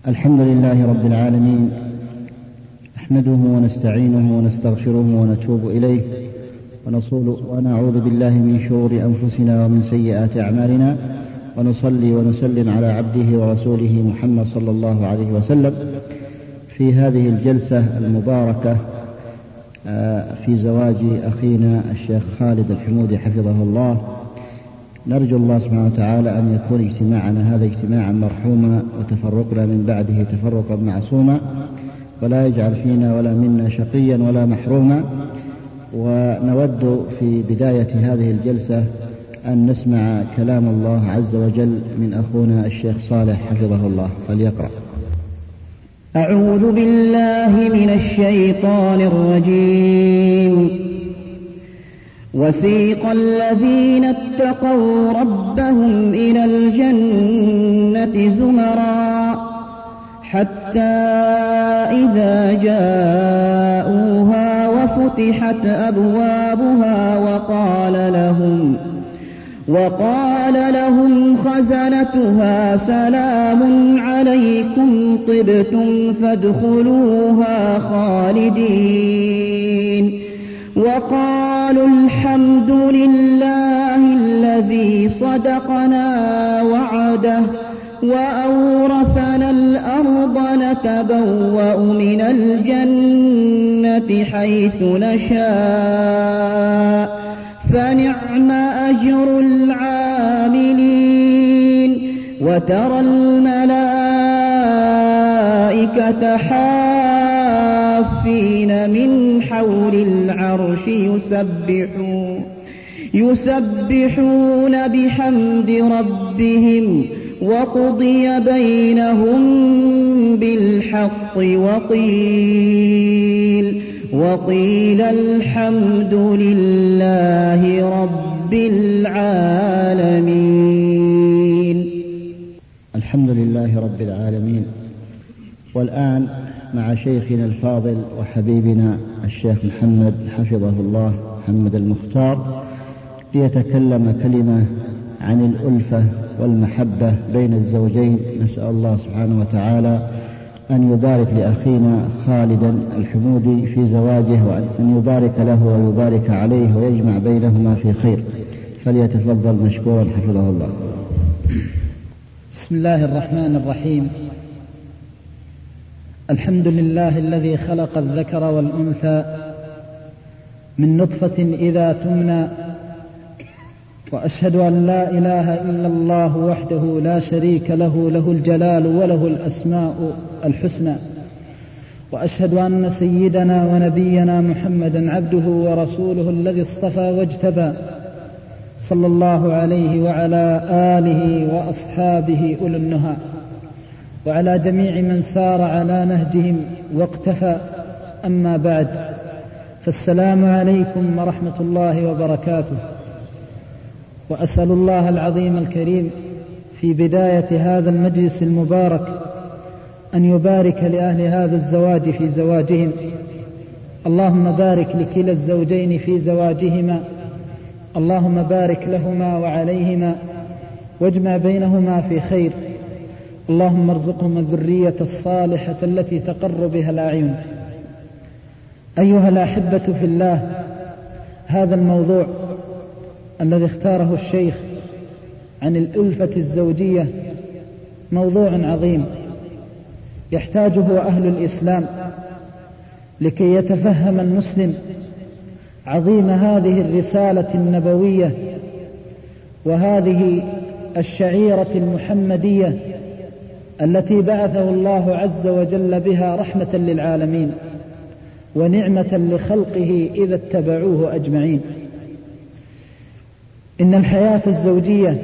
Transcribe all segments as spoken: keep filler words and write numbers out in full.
الحمد لله رب العالمين، نحمده ونستعينه ونستغفره ونتوب إليه ونصول ونعوذ بالله من شرور أنفسنا ومن سيئات أعمالنا، ونصلي ونسلم على عبده ورسوله محمد صلى الله عليه وسلم في هذه الجلسة المباركة في زواج أخينا الشيخ خالد الحمودي حفظه الله. نرجو الله سبحانه وتعالى أن يكون اجتماعنا هذا اجتماعا مرحوما، وتفرقنا من بعده تفرقا معصوما، ولا يجعل فينا ولا منا شقيا ولا محروما. ونود في بداية هذه الجلسة أن نسمع كلام الله عز وجل من أخونا الشيخ صالح حفظه الله، فليقرأ. أعوذ بالله من الشيطان الرجيم. وسيق الذين اتقوا ربهم إلى الجنة زمرا حتى إذا جاءوها وفتحت أبوابها وقال لهم وقال لهم خزنتها سلام عليكم طبتم فادخلوها خالدين، وقالوا الحمد لله الذي صدقنا وعده وأورثنا الأرض نتبوأ من الجنة حيث نشاء فنعم أجر العاملين. وترى الملائكة حافين من حول العرش يسبحون يسبحون بحمد ربهم وقضي بينهم بالحق وقيل وقيل الحمد لله رب العالمين. الحمد لله رب العالمين. والآن مع شيخنا الفاضل وحبيبنا الشيخ محمد حفظه الله محمد المختار ليتكلم كلمة عن الألفة والمحبة بين الزوجين. نسأل الله سبحانه وتعالى أن يبارك لأخينا خالدا الحمودي في زواجه، وأن يبارك له ويبارك عليه ويجمع بينهما في خير. فليتفضل مشكورا حفظه الله. بسم الله الرحمن الرحيم. الحمد لله الذي خلق الذكر والأنثى من نطفة إذا تمنى، وأشهد أن لا إله إلا الله وحده لا شريك له له الجلال وله الأسماء الحسنى، وأشهد أن سيدنا ونبينا محمدا عبده ورسوله الذي اصطفى واجتبى، صلى الله عليه وعلى آله وأصحابه أولي النهى، وعلى جميع من سار على نهجهم واقتفى. أما بعد، فالسلام عليكم ورحمة الله وبركاته. وأسأل الله العظيم الكريم في بداية هذا المجلس المبارك أن يبارك لأهل هذا الزواج في زواجهم. اللهم بارك لكلا الزوجين في زواجهما، اللهم بارك لهما وعليهما واجمع بينهما في خير. اللهم ارزقهما الذرية الصالحة التي تقر بها الأعين. أيها الأحبة في الله، هذا الموضوع الذي اختاره الشيخ عن الألفة الزوجية موضوع عظيم يحتاجه أهل الإسلام لكي يتفهم المسلم عظيم هذه الرسالة النبوية وهذه الشعيرة المحمدية التي بعثه الله عز وجل بها رحمة للعالمين ونعمة لخلقه إذا اتبعوه أجمعين. إن الحياة الزوجية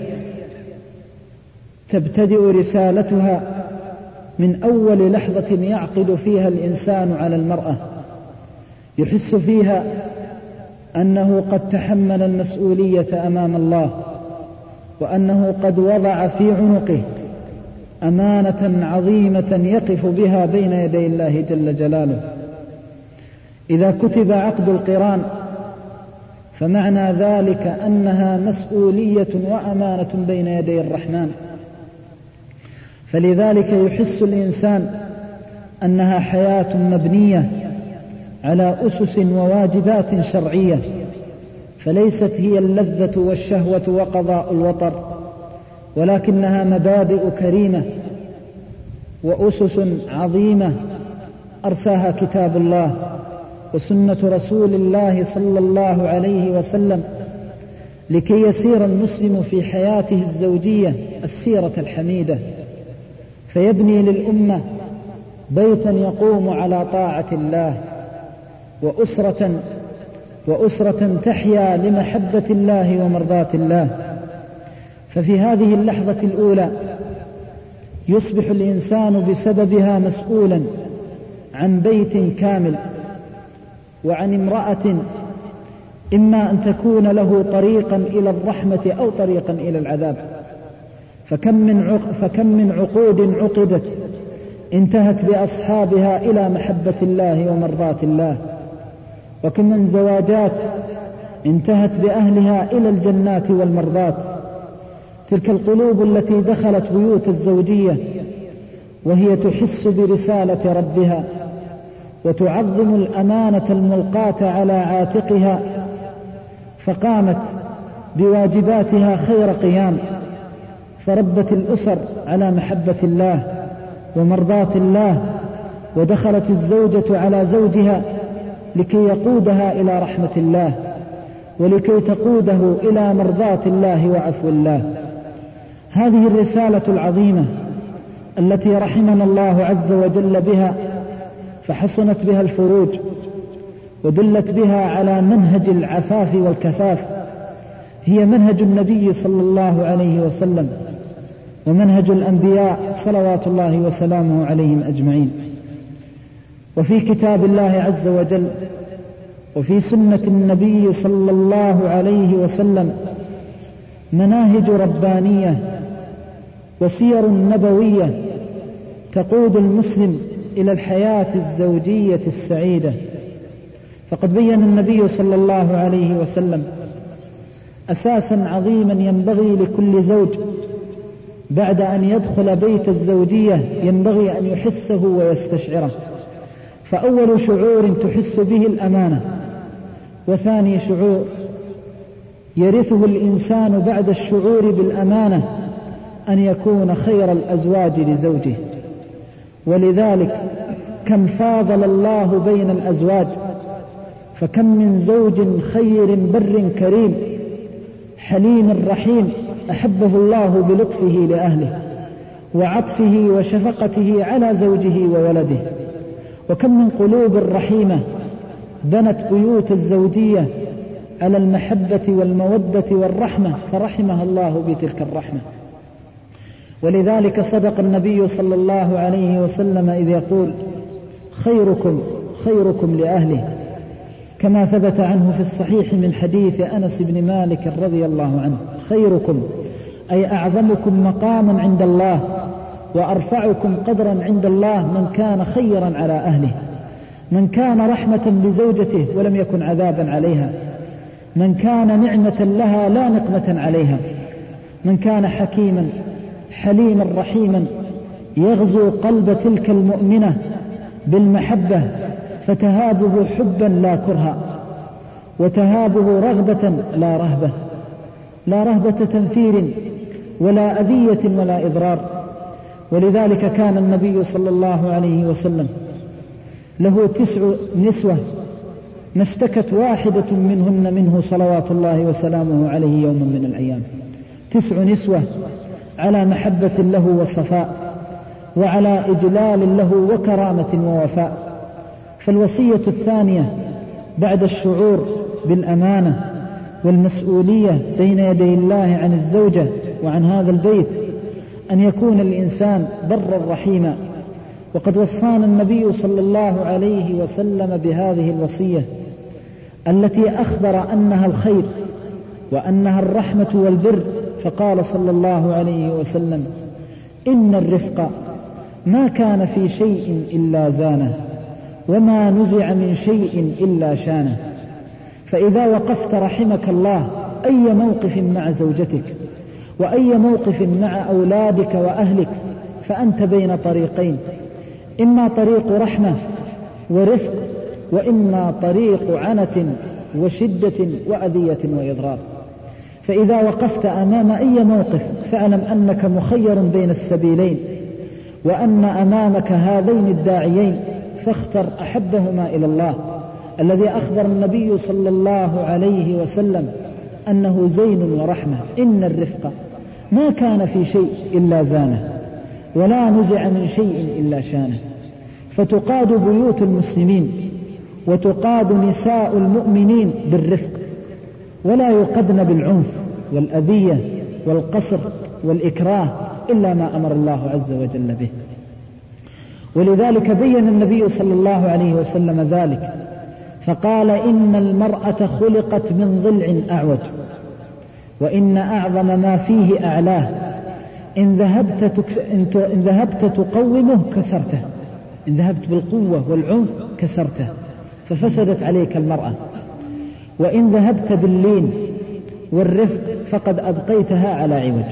تبتدئ رسالتها من أول لحظة يعقد فيها الإنسان على المرأة، يحس فيها أنه قد تحمل المسؤولية أمام الله، وأنه قد وضع في عنقه أمانة عظيمة يقف بها بين يدي الله جل جلاله. إذا كتب عقد القران فمعنى ذلك أنها مسؤولية وأمانة بين يدي الرحمن، فلذلك يحس الإنسان أنها حياة مبنية على أسس وواجبات شرعية، فليست هي اللذة والشهوة وقضاء الوطر، ولكنها مبادئ كريمة وأسس عظيمة أرساها كتاب الله وسنة رسول الله صلى الله عليه وسلم، لكي يسير المسلم في حياته الزوجية السيرة الحميدة، فيبني للأمة بيتا يقوم على طاعة الله، وأسرة وأسرة تحيا لمحبة الله ومرضاة الله. ففي هذه اللحظة الأولى يصبح الإنسان بسببها مسؤولا عن بيت كامل وعن امرأة إما أن تكون له طريقا إلى الرحمة أو طريقا إلى العذاب. فكم من عق... فكم من عقود عقدت انتهت بأصحابها إلى محبة الله ومرضاة الله، وكم من زواجات انتهت بأهلها إلى الجنات والمرضات. تلك القلوب التي دخلت بيوت الزوجية وهي تحس برسالة ربها وتعظم الأمانة الملقاة على عاتقها، فقامت بواجباتها خير قيام، فربت الأسر على محبة الله ومرضاة الله، ودخلت الزوجة على زوجها لكي يقودها إلى رحمة الله ولكي تقوده إلى مرضاة الله وعفو الله. هذه الرسالة العظيمة التي رحمنا الله عز وجل بها، فحصنت بها الفروج ودلت بها على منهج العفاف والكفاف، هي منهج النبي صلى الله عليه وسلم ومنهج الأنبياء صلوات الله وسلامه عليهم أجمعين. وفي كتاب الله عز وجل وفي سنة النبي صلى الله عليه وسلم مناهج ربانية وسير نبوية تقود المسلم إلى الحياة الزوجية السعيدة. فقد بين النبي صلى الله عليه وسلم أساسا عظيما ينبغي لكل زوج بعد أن يدخل بيت الزوجية ينبغي أن يحسه ويستشعره. فأول شعور تحس به الأمانة، وثاني شعور يرثه الإنسان بعد الشعور بالأمانة أن يكون خير الأزواج لزوجه. ولذلك كم فاضل الله بين الأزواج، فكم من زوج خير بر كريم حليم رحيم أحبه الله بلطفه لأهله وعطفه وشفقته على زوجه وولده. وكم من قلوب رحيمة بنت بيوت الزوجية على المحبة والمودة والرحمة، فرحمها الله بتلك الرحمة. ولذلك صدق النبي صلى الله عليه وسلم إذ يقول خيركم خيركم لأهله، كما ثبت عنه في الصحيح من حديث أنس بن مالك رضي الله عنه: خيركم أي أعظمكم مقاما عند الله وأرفعكم قدرا عند الله من كان خيرا على أهله، من كان رحمة لزوجته ولم يكن عذابا عليها، من كان نعمة لها لا نقمة عليها، من كان حكيما حليما رحيما يغزو قلب تلك المؤمنة بالمحبة، فتهابه حبا لا كرها، وتهابه رغبة لا رهبة، لا رهبة تنفير ولا أذية ولا إضرار. ولذلك كان النبي صلى الله عليه وسلم له تسع نسوة ما اشتكت واحدة منهن منه صلوات الله وسلامه عليه يوما من الأيام. تسع نسوة على محبة له وصفاء وعلى إجلال له وكرامة ووفاء. فالوصية الثانية بعد الشعور بالأمانة والمسؤولية بين يدي الله عن الزوجة وعن هذا البيت أن يكون الإنسان برا رحيما. وقد وصانا النبي صلى الله عليه وسلم بهذه الوصية التي أخبر أنها الخير وأنها الرحمة والبر، فقال صلى الله عليه وسلم: إن الرفق ما كان في شيء إلا زانه، وما نزع من شيء إلا شانه. فإذا وقفت رحمك الله أي موقف مع زوجتك وأي موقف مع أولادك وأهلك، فأنت بين طريقين، إما طريق رحمة ورفق، وإما طريق عنة وشدة وأذية وإضرار. فإذا وقفت أمام أي موقف فاعلم أنك مخير بين السبيلين، وأن أمامك هذين الداعيين، فاختر أحبهما إلى الله، الذي أخبر النبي صلى الله عليه وسلم أنه زين ورحمة. إن الرفق ما كان في شيء إلا زانه، ولا نزع من شيء إلا شانه. فتقاد بيوت المسلمين وتقاد نساء المؤمنين بالرفق، ولا يقدن بالعنف والأذية والقصر والإكراه إلا ما أمر الله عز وجل به. ولذلك بين النبي صلى الله عليه وسلم ذلك فقال: إن المرأة خلقت من ضلع أعوج، وإن أعظم ما فيه أعلاه، إن ذهبت, تكس... إن ذهبت تقومه كسرته، إن ذهبت بالقوة والعنف كسرته ففسدت عليك المرأة، وإن ذهبت باللين والرفق فقد أبقيتها على عوج.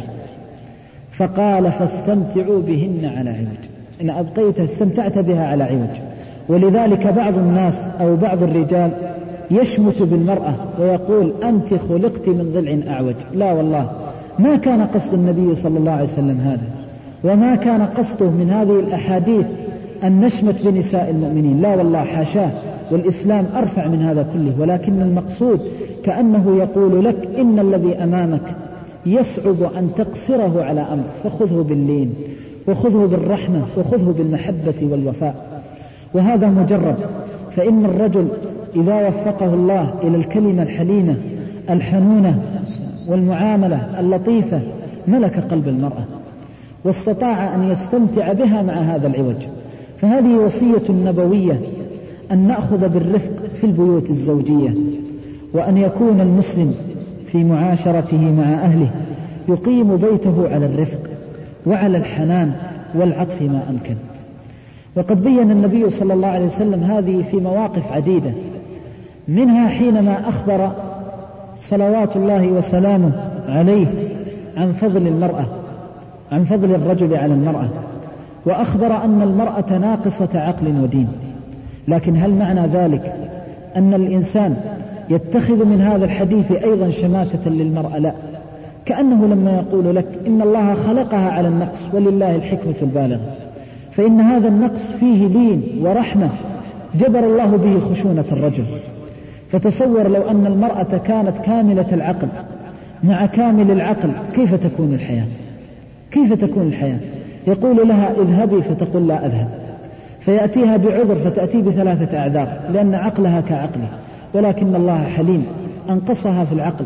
فقال: فاستمتعوا بهن على عوج، إن أبقيتها استمتعت بها على عوج. ولذلك بعض الناس أو بعض الرجال يشمت بالمرأة ويقول: أنت خلقت من ضلع أعوج. لا والله، ما كان قصد النبي صلى الله عليه وسلم هذا، وما كان قصده من هذه الأحاديث أن نشمت بنساء المؤمنين، لا والله حاشاه، والإسلام أرفع من هذا كله. ولكن المقصود كأنه يقول لك: إن الذي أمامك يصعب أن تقصره على أمر، فخذه باللين وخذه بالرحمة وخذه بالمحبة والوفاء. وهذا مجرد، فإن الرجل إذا وفقه الله إلى الكلمة الحليمة الحنونة والمعاملة اللطيفة ملك قلب المرأة، واستطاع أن يستمتع بها مع هذا العوج. فهذه وصية نبوية أن نأخذ بالرفق في البيوت الزوجية، وأن يكون المسلم في معاشرته مع أهله يقيم بيته على الرفق وعلى الحنان والعطف ما أمكن. وقد بين النبي صلى الله عليه وسلم هذه في مواقف عديدة، منها حينما أخبر صلوات الله وسلامه عليه عن فضل المرأة، عن فضل الرجل على المرأة، وأخبر أن المرأة ناقصة عقل ودين. لكن هل معنى ذلك أن الإنسان يتخذ من هذا الحديث أيضا شماتة للمرأة؟ لا، كأنه لما يقول لك إن الله خلقها على النقص ولله الحكمة البالغة، فإن هذا النقص فيه لين ورحمة جبر الله به خشونة الرجل. فتصور لو أن المرأة كانت كاملة العقل مع كامل العقل، كيف تكون الحياة؟ كيف تكون الحياة؟ يقول لها اذهبي فتقول لا أذهب، فيأتيها بعذر فتأتي بثلاثة أعذار لأن عقلها كعقله. ولكن الله حليم أنقصها في العقل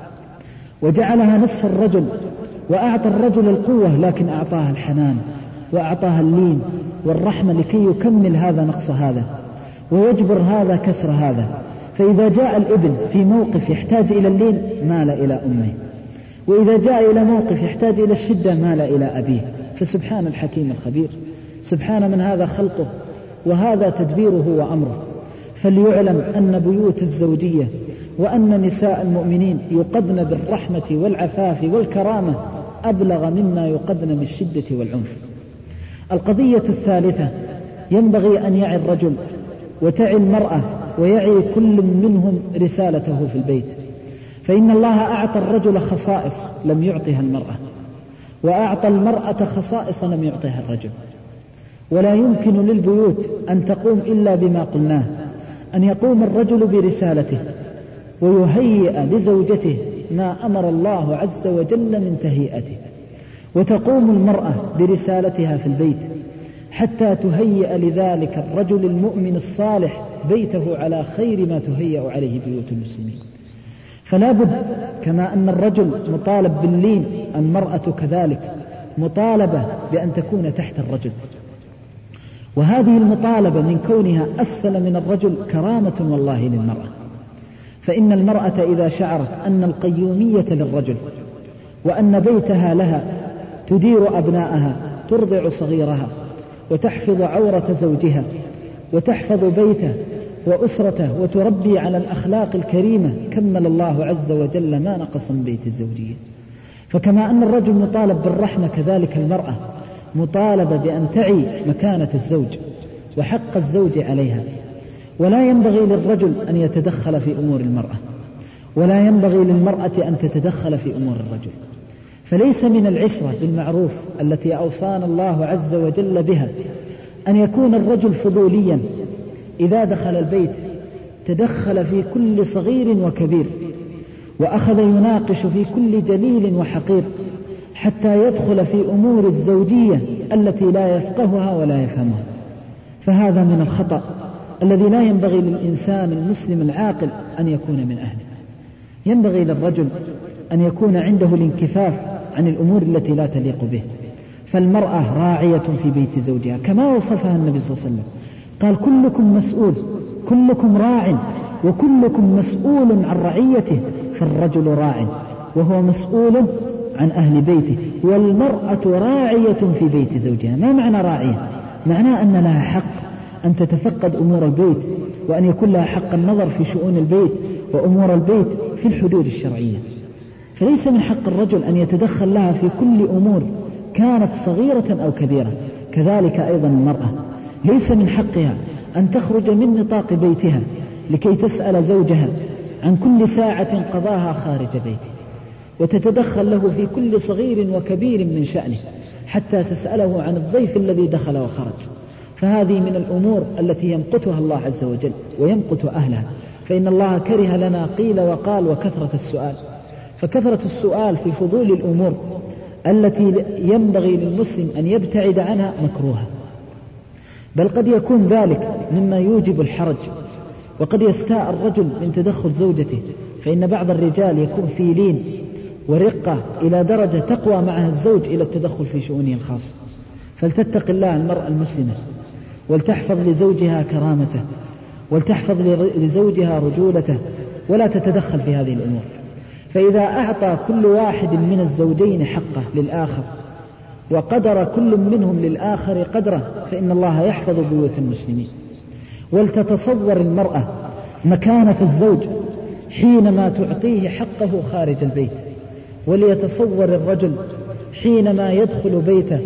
وجعلها نصف الرجل، وأعطى الرجل القوة لكن أعطاها الحنان وأعطاها اللين والرحمة لكي يكمل هذا نقص هذا ويجبر هذا كسر هذا. فإذا جاء الابن في موقف يحتاج إلى اللين مال إلى أمه، وإذا جاء إلى موقف يحتاج إلى الشدة مال إلى أبيه. فسبحان الحكيم الخبير، سبحان من هذا خلقه وهذا تدبيره وأمره. فليعلم أن بيوت الزوجية وأن نساء المؤمنين يقدن بالرحمة والعفاف والكرامة أبلغ مما يقدن بالشدة والعنف. القضية الثالثة، ينبغي أن يعي الرجل وتعي المرأة ويعي كل منهم رسالته في البيت. فإن الله أعطى الرجل خصائص لم يعطها المرأة، وأعطى المرأة خصائص لم يعطها الرجل. ولا يمكن للبيوت أن تقوم إلا بما قلناه، أن يقوم الرجل برسالته ويهيئ لزوجته ما أمر الله عز وجل من تهيئته، وتقوم المرأة برسالتها في البيت حتى تهيئ لذلك الرجل المؤمن الصالح بيته على خير ما تهيئ عليه بيوت المسلمين. فلا بد كما أن الرجل مطالب باللين، المرأة كذلك مطالبة بأن تكون تحت الرجل. وهذه المطالبة من كونها أسفل من الرجل كرامة والله للمرأة. فإن المرأة إذا شعرت أن القيومية للرجل وأن بيتها لها، تدير أبناءها، ترضع صغيرها، وتحفظ عورة زوجها، وتحفظ بيته وأسرته، وتربي على الأخلاق الكريمة، كمل الله عز وجل ما نقص من بيت الزوجية. فكما أن الرجل مطالب بالرحمة كذلك المرأة مطالبة بأن تعي مكانة الزوج وحق الزوج عليها، ولا ينبغي للرجل أن يتدخل في أمور المرأة، ولا ينبغي للمرأة أن تتدخل في أمور الرجل. فليس من العشرة بالمعروف التي أوصانا الله عز وجل بها أن يكون الرجل فضوليا إذا دخل البيت تدخل في كل صغير وكبير، وأخذ يناقش في كل جليل وحقير حتى يدخل في أمور الزوجية التي لا يفقهها ولا يفهمها. فهذا من الخطأ الذي لا ينبغي للإنسان المسلم العاقل أن يكون من أهله. ينبغي للرجل أن يكون عنده الانكفاف عن الأمور التي لا تليق به. فالمرأة راعية في بيت زوجها كما وصفها النبي صلى الله عليه وسلم، قال كلكم مسؤول، كلكم راع، وكلكم مسؤول عن رعيته. فالرجل راع وهو مسؤول عن أهل بيته، والمرأة راعية في بيت زوجها. ما معنى راعية؟ معناه أن لها حق أن تتفقد أمور البيت، وأن يكون لها حق النظر في شؤون البيت وأمور البيت في الحدود الشرعية. فليس من حق الرجل أن يتدخل لها في كل أمور كانت صغيرة أو كبيرة. كذلك أيضا المرأة ليس من حقها أن تخرج من نطاق بيتها لكي تسأل زوجها عن كل ساعة قضاها خارج بيته، وتتدخل له في كل صغير وكبير من شأنه حتى تسأله عن الضيف الذي دخل وخرج. فهذه من الأمور التي يمقتها الله عز وجل ويمقت أهلها. فإن الله كره لنا قيل وقال وكثرة السؤال. فكثرة السؤال في فضول الأمور التي ينبغي للمسلم أن يبتعد عنها مكروهة، بل قد يكون ذلك مما يوجب الحرج، وقد يستاء الرجل من تدخل زوجته. فإن بعض الرجال يكون في لين ورقة إلى درجة تقوى معها الزوج إلى التدخل في شؤونه الخاصة. فلتتق الله المرأة المسلمة ولتحفظ لزوجها كرامته، ولتحفظ لزوجها رجولته، ولا تتدخل في هذه الأمور. فإذا أعطى كل واحد من الزوجين حقه للآخر وقدر كل منهم للآخر قدره فإن الله يحفظ بيوت المسلمين. ولتتصور المرأة مكانة الزوج حينما تعطيه حقه خارج البيت، وليتصور الرجل حينما يدخل بيته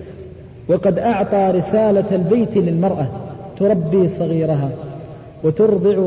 وقد أعطى رسالة البيت للمرأة تربي صغيرها وترضع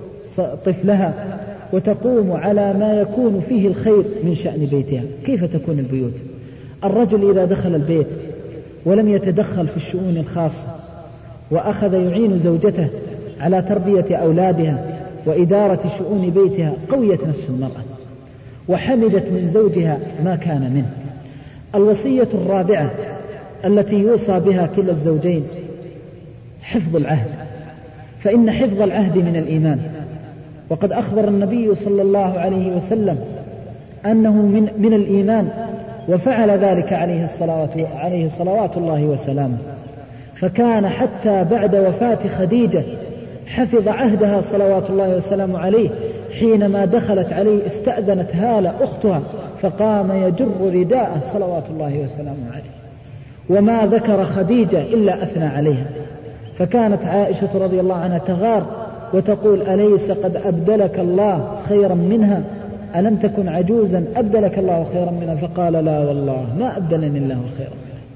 طفلها وتقوم على ما يكون فيه الخير من شأن بيتها. كيف تكون البيوت؟ الرجل إذا دخل البيت ولم يتدخل في الشؤون الخاصة وأخذ يعين زوجته على تربية أولادها وإدارة شؤون بيتها، قويت نفس المرأة وحمدت من زوجها ما كان منه. الوصية الرابعة التي يوصى بها كلا الزوجين حفظ العهد، فإن حفظ العهد من الإيمان. وقد أخبر النبي صلى الله عليه وسلم أنه من, من الإيمان، وفعل ذلك عليه الصلوات, عليه صلوات الله وسلامه. فكان حتى بعد وفاة خديجة حفظ عهدها صلوات الله وسلامه عليه، حينما دخلت عليه استأذنت هالة أختها فقام يجر رداءه صلوات الله وسلامه عليه، وما ذكر خديجة إلا أثنى عليها. فكانت عائشة رضي الله عنها تغار وتقول أليس قد أبدلك الله خيرا منها؟ ألم تكن عجوزا أبدلك الله خيرا منها؟ فقال لا والله ما أبدلني الله خيرا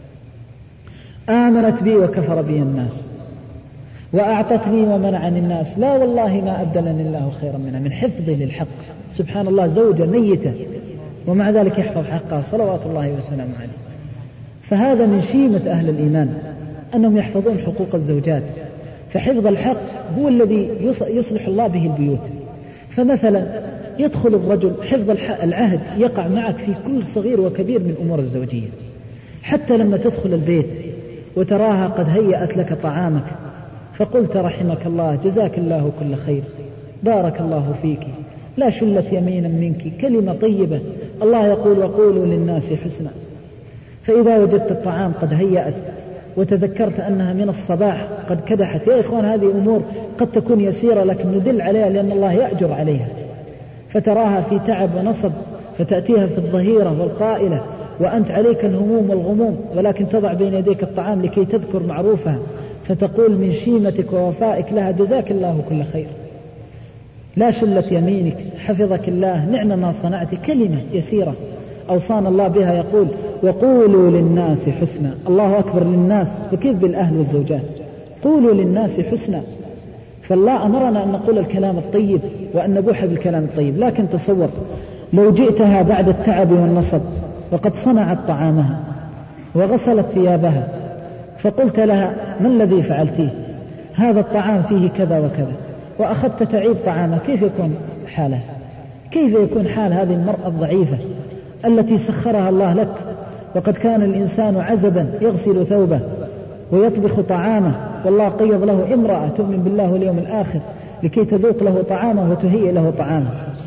منها، آمنت بي وكفر بي الناس، وأعطتني ومنعني الناس، لا والله ما أبدلني الله خيرا منها. من حفظه للحق سبحان الله، زوجة ميتة ومع ذلك يحفظ حقها صلوات الله وسلامه عليه. فهذا من شيمة أهل الإيمان أنهم يحفظون حقوق الزوجات. فحفظ الحق هو الذي يصلح الله به البيوت. فمثلا يدخل الرجل حفظ العهد يقع معك في كل صغير وكبير من أمور الزوجية، حتى لما تدخل البيت وتراها قد هيأت لك طعامك فقلت رحمك الله جزاك الله كل خير بارك الله فيك لا شلت يمينا منك، كلمة طيبة. الله يقول وقولوا للناس حسنا. فإذا وجدت الطعام قد هيأت وتذكرت أنها من الصباح قد كدحت، يا إخوان هذه أمور قد تكون يسيرة لكن ندل عليها لأن الله يأجر عليها. فتراها في تعب ونصب فتأتيها في الظهيرة والقائلة وأنت عليك الهموم والغموم، ولكن تضع بين يديك الطعام لكي تذكر معروفها، فتقول من شيمتك ووفائك لها جزاك الله كل خير لا شلت يمينك حفظك الله نعم ما صنعت. كلمة يسيرة. أوصانا الله بها يقول وقولوا للناس حسنا. الله أكبر للناس، فكيف بالأهل والزوجات؟ قولوا للناس حسنا. فالله أمرنا أن نقول الكلام الطيب وأن نبوح بالكلام الطيب. لكن تصور لو جئتها بعد التعب والنصب وقد صنعت طعامها وغسلت ثيابها فقلت لها ما الذي فعلتيه؟ هذا الطعام فيه كذا وكذا، وأخذت تعيد طعامها، كيف يكون حالها؟ كيف يكون حال هذه المرأة الضعيفة التي سخرها الله لك؟ وقد كان الإنسان عزبا يغسل ثوبه ويطبخ طعامه، والله قيض له امرأة تؤمن بالله واليوم الآخر لكي تذوق له طعامه وتهيئ له طعامه.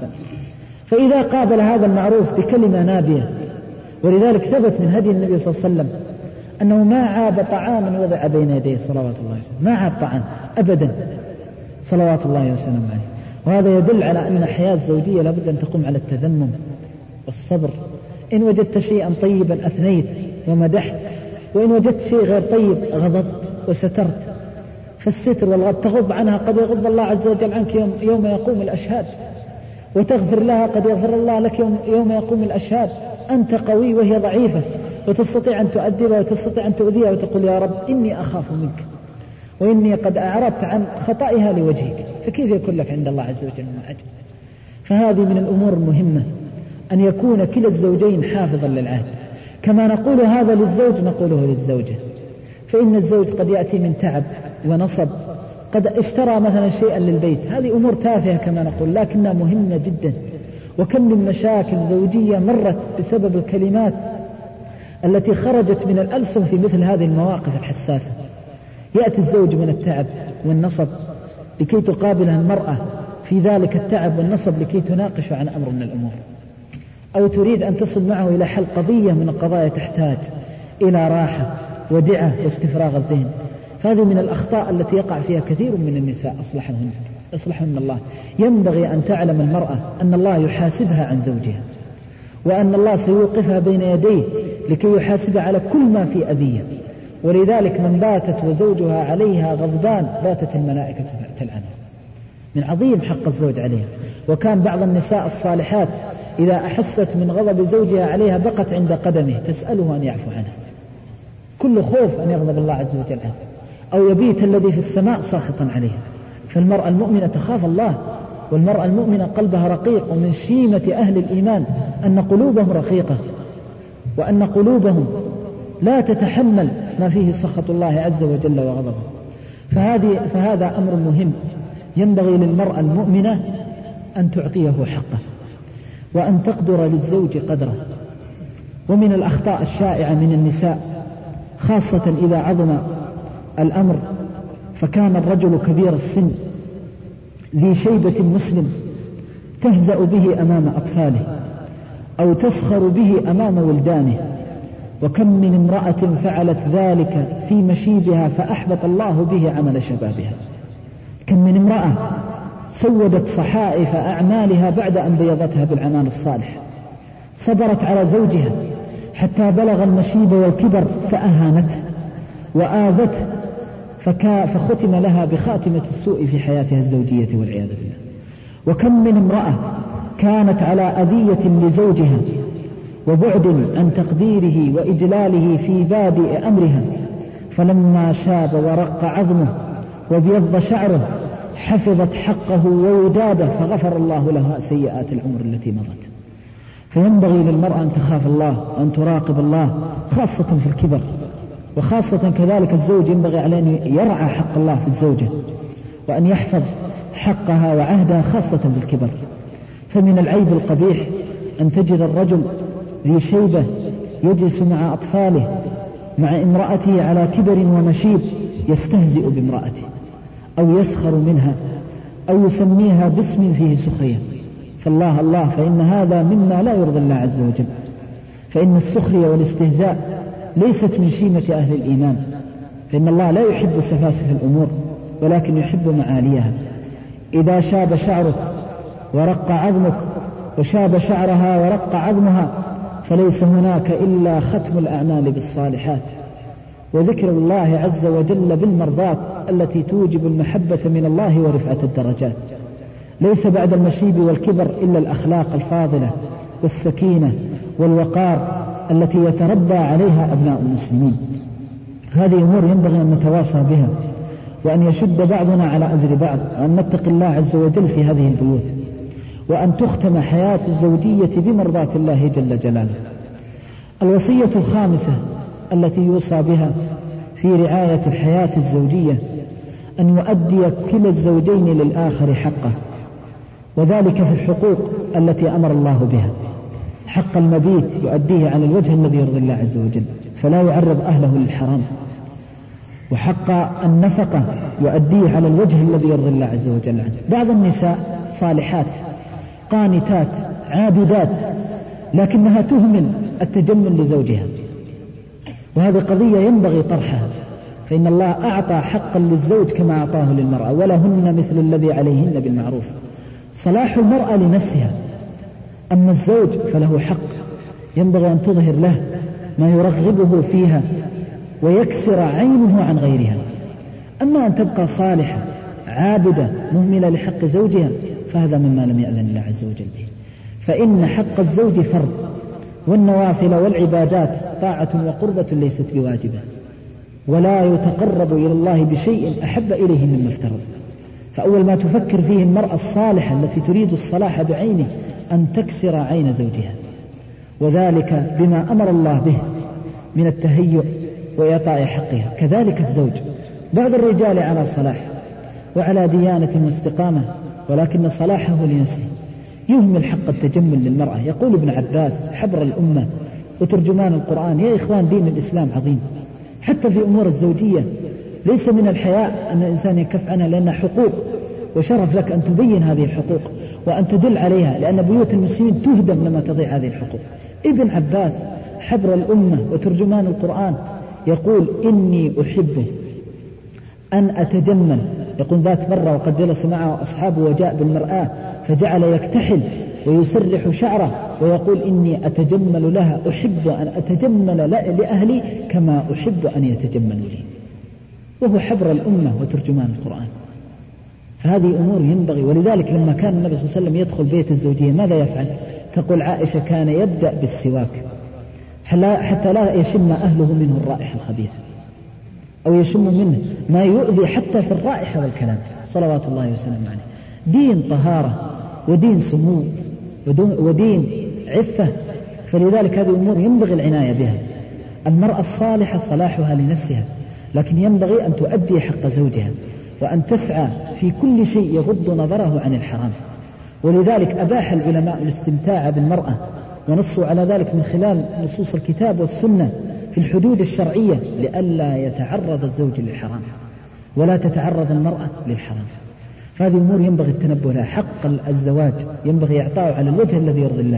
فإذا قابل هذا المعروف بكلمة نابية، ولذلك ثبت من هدي النبي صلى الله عليه وسلم أنه ما عاب طعاما وضع بين يديه صلوات الله وسلم، ما عاب طعام أبدا صلوات الله وسلم عليه. وهذا يدل على أن الحياة الزوجية لابد أن تقوم على التذمم والصبر. إن وجدت شيئا طيبا أثنيت ومدحت، وإن وجدت شيء غير طيب غضبت وسترت. فالستر والغضب تغض عنها قد يغض الله عز وجل عنك يوم, يوم يقوم الأشهاد، وتغفر لها قد يغفر الله لك يوم, يوم يقوم الأشهاد. أنت قوي وهي ضعيفة، وتستطيع أن تؤدبها وتستطيع أن تؤذيها وتقول يا رب إني أخاف منك وإني قد أعرضت عن خطئها لوجهك، فكيف يكون لك عند الله عز وجل من أجل؟ فهذه من الأمور المهمة أن يكون كلا الزوجين حافظا للعهد. كما نقول هذا للزوج نقوله للزوجة. فإن الزوج قد يأتي من تعب ونصب، قد اشترى مثلا شيئا للبيت، هذه أمور تافهة كما نقول لكنها مهمة جدا. وكم من مشاكل زوجية مرت بسبب الكلمات التي خرجت من الألسن في مثل هذه المواقف الحساسة. يأتي الزوج من التعب والنصب لكي تقابلها المرأة في ذلك التعب والنصب لكي تناقش عن أمر من الأمور، أو تريد أن تصل معه إلى حل قضية من القضايا تحتاج إلى راحة ودعة واستفراغ الذهن. هذه من الأخطاء التي يقع فيها كثير من النساء أصلحهن أصلحهن الله. ينبغي أن تعلم المرأة أن الله يحاسبها عن زوجها، وأن الله سيوقفها بين يديه لكي يحاسبها على كل ما في أذية. ولذلك من باتت وزوجها عليها غضبان باتت الملائكة تلعنها، من عظيم حق الزوج عليها. وكان بعض النساء الصالحات إذا أحست من غضب زوجها عليها بقت عند قدمه تسأله أن يعفو عنها، كل خوف أن يغضب الله عز وجل عنها، أو يبيت الذي في السماء ساخطا عليها. فالمرأة المؤمنة تخاف الله، والمرأة المؤمنة قلبها رقيق. ومن شيمة أهل الإيمان أن قلوبهم رقيقة، وأن قلوبهم لا تتحمل ما فيه سخط الله عز وجل وغضبه. فهذه فهذا أمر مهم، ينبغي للمرأة المؤمنة أن تعطيه حقه وأن تقدر للزوج قدره. ومن الأخطاء الشائعة من النساء خاصة إذا عظم الأمر، فكان الرجل كبير السن ذي شيبة مسلم تهزأ به أمام أطفاله أو تسخر به أمام ولدانه. وكم من امرأة فعلت ذلك في مشيبها فأحبط الله به عمل شبابها. كم من امرأة سودت صحائف أعمالها بعد أن بيضتها بالعمال الصالح، صبرت على زوجها حتى بلغ المشيب والكبر فأهانته وآذته، فكا فختم لها بخاتمة السوء في حياتها الزوجية والعياذ بالله. وكم من امرأة كانت على أذية لزوجها وبعد عن تقديره وإجلاله في بادئ أمرها، فلما شاب ورق عظمه وبيض شعره حفظت حقه ووداده فغفر الله لها سيئات العمر التي مضت. فينبغي للمرأة أن تخاف الله وأن تراقب الله خاصة في الكبر، وخاصة كذلك الزوج ينبغي عليه أن يرعى حق الله في الزوجة وأن يحفظ حقها وعهدها خاصة في الكبر. فمن العيب القبيح أن تجد الرجل ذي شيبة يجلس مع أطفاله مع امرأته على كبر ومشيب يستهزئ بامرأته أو يسخر منها أو يسميها باسم فيه سخرية. فالله الله فإن هذا مما لا يرضي الله عز وجل. فإن السخرية والاستهزاء ليست من شيمة أهل الإيمان، فإن الله لا يحب سفاسف الأمور ولكن يحب معاليها. إذا شاب شعرك ورق عظمك وشاب شعرها ورق عظمها فليس هناك إلا ختم الأعمال بالصالحات وذكر الله عز وجل بالمرضات التي توجب المحبة من الله ورفعة الدرجات. ليس بعد المشيب والكبر إلا الأخلاق الفاضلة والسكينة والوقار التي يتربى عليها أبناء المسلمين. هذه أمور ينبغي أن نتواصى بها، وأن يشد بعضنا على أزر بعض، وأن نتقي الله عز وجل في هذه البيوت، وأن تختم حياة الزوجية بمرضاة الله جل جلاله. الوصية الخامسة التي يوصى بها في رعاية الحياة الزوجية أن يؤدي كلا الزوجين للآخر حقه، وذلك في الحقوق التي أمر الله بها. حق المبيت يؤديه على الوجه الذي يرضي الله عز وجل فلا يعرض أهله للحرام، وحق النفقة يؤديه على الوجه الذي يرضي الله عز وجل عنه. بعض النساء صالحات قانتات عابدات لكنها تهمل التجمل لزوجها، وهذه قضية ينبغي طرحها، فإن الله أعطى حقا للزوج كما أعطاه للمرأة، ولهن مثل الذي عليهن بالمعروف. صلاح المرأة لنفسها، أما الزوج فله حق ينبغي أن تظهر له ما يرغبه فيها ويكسر عينه عن غيرها. أما أن تبقى صالحة عابدة مهملة لحق زوجها فهذا مما لم يأذن الله عز وجل به، فإن حق الزوج فرض، والنوافل والعبادات طاعة وقربة ليست بواجبة، ولا يتقرب إلى الله بشيء أحب إليه مما افترض. فأول ما تفكر فيه المرأة الصالحة التي تريد الصلاح بعينه أن تكسر عين زوجها، وذلك بما أمر الله به من التهيؤ وإعطاء حقها. كذلك الزوج، بعض الرجال على صلاح وعلى ديانة واستقامة، ولكن صلاحه لنفسه يهمل حق التجمل للمرأة. يقول ابن عباس حبر الأمة وترجمان القرآن: يا إخوان دين الإسلام عظيم، حتى في أمور الزوجية ليس من الحياء أن الإنسان يكف عنها، لأنها حقوق، وشرف لك أن تبين هذه الحقوق وأن تدل عليها، لأن بيوت المسلمين تهدم لما تضيع هذه الحقوق. ابن عباس حبر الأمة وترجمان القرآن يقول: إني أحب أن أتجمل. يقول: ذات مرة وقد جلس معه أصحابه وجاء بالمرآة فجعل يكتحل ويسرح شعره ويقول: إني أتجمل لها، أحب أن أتجمل لأهلي كما أحب أن يتجملوا لي. وهو حبر الأمة وترجمان القرآن. فهذه أمور ينبغي. ولذلك لما كان النبي صلى الله عليه وسلم يدخل بيت الزوجية ماذا يفعل؟ تقول عائشة: كان يبدأ بالسواك حتى لا يشم أهله منه الرائحة الخبيثة، أو يشم منه ما يؤذي حتى في الرائحة والكلام، صلوات الله وسلم عليه. دين طهارة ودين سمو ودين عفة، فلذلك هذه أمور ينبغي العناية بها. المرأة الصالحة صلاحها لنفسها، لكن ينبغي أن تؤدي حق زوجها وأن تسعى في كل شيء يغض نظره عن الحرام. ولذلك أباح العلماء الاستمتاع بالمرأة، ونصوا على ذلك من خلال نصوص الكتاب والسنة في الحدود الشرعية، لئلا يتعرض الزوج للحرام ولا تتعرض المرأة للحرام. فهذه أمور ينبغي التنبه لها. حق الزواج ينبغي إعطاؤه على الوجه الذي يرضي الله.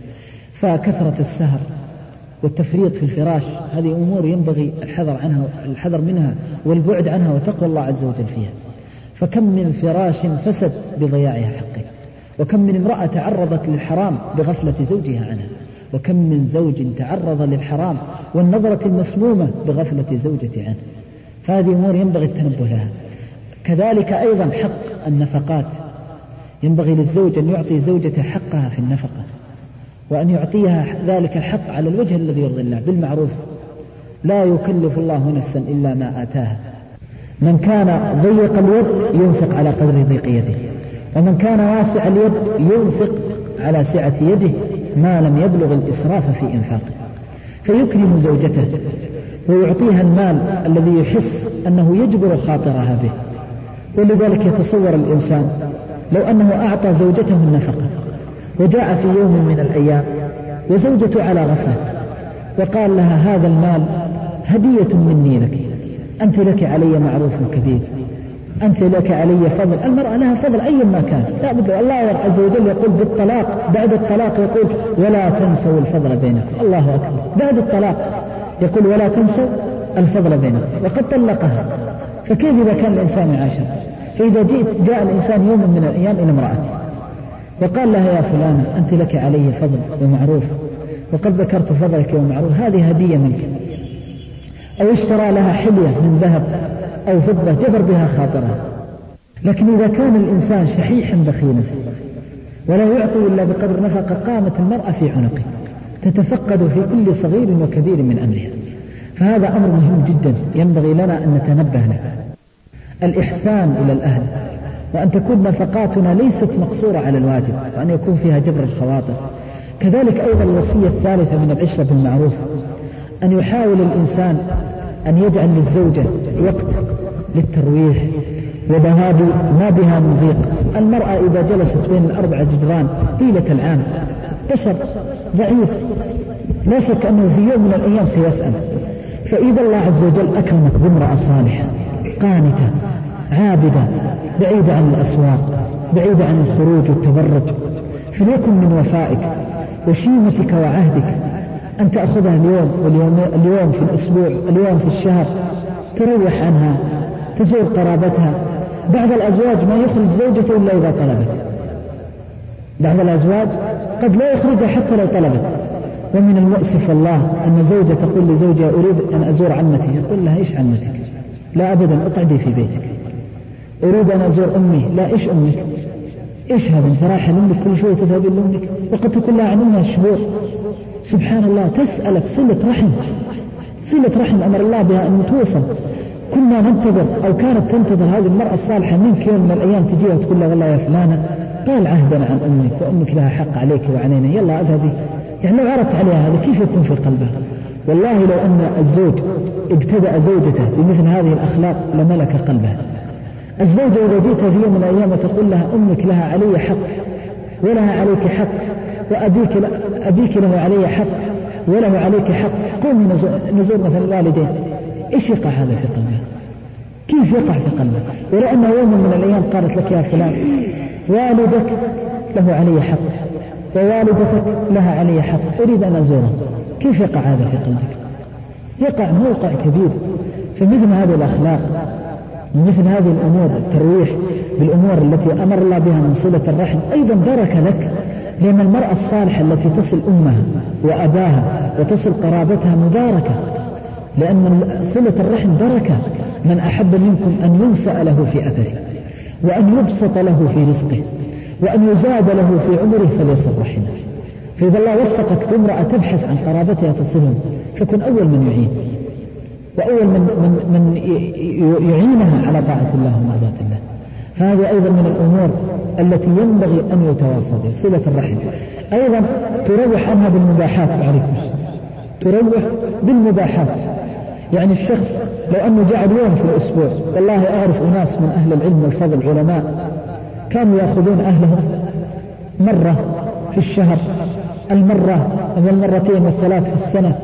فكثرة السهر والتفريط في الفراش هذه أمور ينبغي الحذر عنها الحذر منها والبعد عنها وتقوى الله عز وجل فيها. فكم من فراش فسد بضياعها حقه، وكم من امرأة تعرضت للحرام بغفلة زوجها عنها، وكم من زوج تعرض للحرام والنظرة المسمومة بغفلة زوجته عنه. فهذه أمور ينبغي التنبه لها. كذلك أيضا حق النفقات، ينبغي للزوج أن يعطي زوجته حقها في النفقة، وأن يعطيها ذلك الحق على الوجه الذي يرضي الله بالمعروف. لا يكلف الله نفسا إلا ما آتاها. من كان ضيق اليد ينفق على قدر ضيق يده، ومن كان واسع اليد ينفق على سعة يده ما لم يبلغ الإسراف في إنفاقه. فيكرم زوجته ويعطيها المال الذي يحس أنه يجبر خاطرها به. ولذلك يتصور الإنسان لو أنه أعطى زوجته النفقة وجاء في يوم من الأيام وزوجته على غفلة وقال لها: هذا المال هدية مني لك، أنت لك علي معروف كبير، أنت لك علي فضل. المرأة لها فضل أي ما كان، لا بد. الله عز وجل يقول بالطلاق، بعد الطلاق يقول: ولا تنسوا الفضل بينكم. الله أكبر. بعد الطلاق يقول: ولا تنسوا الفضل بينكم، وقد طلقها. فكيف إذا كان الإنسان عاشر؟ فإذا جئت جاء الإنسان يوم من الأيام إلى امرأته وقال لها: يا فلانة أنت لك علي فضل ومعروف، وقد ذكرت فضلك ومعروف، هذه هدية منك. أو اشترى لها حلية من ذهب أو فضة جبر بها خاطرها. لكن إذا كان الإنسان شحيحا بخيلا ولا يعطي إلا بقدر نفقة قامت المرأة في عنقه تتفقد في كل صغير وكبير من أمرها. فهذا أمر مهم جدا ينبغي لنا أن نتنبه له. الإحسان إلى الأهل، وأن تكون نفقاتنا ليست مقصورة على الواجب، وأن يكون فيها جبر الخواطر. كذلك أيضا الوصية الثالثة من العشرة بالمعروف أن يحاول الإنسان أن يجعل للزوجة وقت للترويح وذهاب ما بها من ضيق. المرأة إذا جلست بين الأربع جدران طيلة العام بشر ضعيف، لا شك أنه في يوم من الأيام سيسأل. فإذا الله عز وجل أكرمك بامرأة صالحة قانتة عابدة بعيدة عن الأسواق بعيدة عن الخروج والتبرج، فليكن من وفائك وشيمتك وعهدك أن تأخذها اليوم واليوم اليوم في الأسبوع اليوم في الشهر، تروح عنها تزور قرابتها. بعض الأزواج ما يخرج زوجته إلا إذا طلبت، بعض الأزواج قد لا يخرجها حتى لو طلبت. ومن المؤسف والله أن زوجة تقول لزوجها أريد أن أزور عمتي، يقول لها إيش عمتك؟ لا أبدا، اقعدي في بيتك. أريد أن أزور أمي، لا إيش أمك؟ إيش هذا؟ أنت رايحة لأمك كل شوية تذهبين لأمك، وقد تكون لها عن أمها شهور. سبحان الله، تسألك صلة رحم، صلة رحم أمر الله بها أن توصل. كنا ننتظر أو كانت تنتظر هذه المرأة الصالحة منك يوم من الأيام تجيها وتقول لها والله يا فلانة قال عهدنا عن أمك وأمك لها حق عليك وعلينا، يلا اذهبي. يعني لو عرضت عليها هذا كيف يكون في قلبها؟ والله لو أن الزوج ابتدأ زوجته بمثل هذه الأخلاق لملك قلبها. الزوجة إذا جئتها في يوم من الأيام وتقول لها أمك لها علي حق ولها عليك حق وأبيك أبيك له علي حق وله عليك حق، قومي نزور مثلا الوالدين، إيش يقع هذا في قلبها؟ كيف يقع في قلبها؟ ولو أنها يوم من الأيام قالت لك يا فلان والدك له علي حق ووالدتك لها علي حق أريد أن أزوره، كيف يقع هذا في قلبك؟ يقع موقع كبير. فمثل هذه الأخلاق ومثل هذه الأمور الترويح بالأمور التي أمر الله بها من صلة الرحم أيضا بركة لك، لأن المرأة الصالحة التي تصل أمها وأباها وتصل قرابتها مباركة، لأن صلة الرحم بركة. من أحب منكم أن ينسأ له في أثره وأن يبسط له في رزقه وأن يزاد له في عمره فليصل رحمه. فإذا الله وفقك بامرأة تبحث عن قرابتها تصلهم فكن أول من يعين وأول من, من, من يعينها على طاعة الله ومرضاة الله. هذه أيضا من الأمور التي ينبغي أن يتواصل بها صلة الرحم. أيضا تروح عنها بالمباحات، عليكم السلام، تروح بالمباحات. يعني الشخص لو أنه جاء اليوم في الأسبوع، والله أعرف أناس من أهل العلم والفضل علماء كانوا يأخذون أهلهم مرة في الشهر، المرة والمرتين والثلاث في السنة،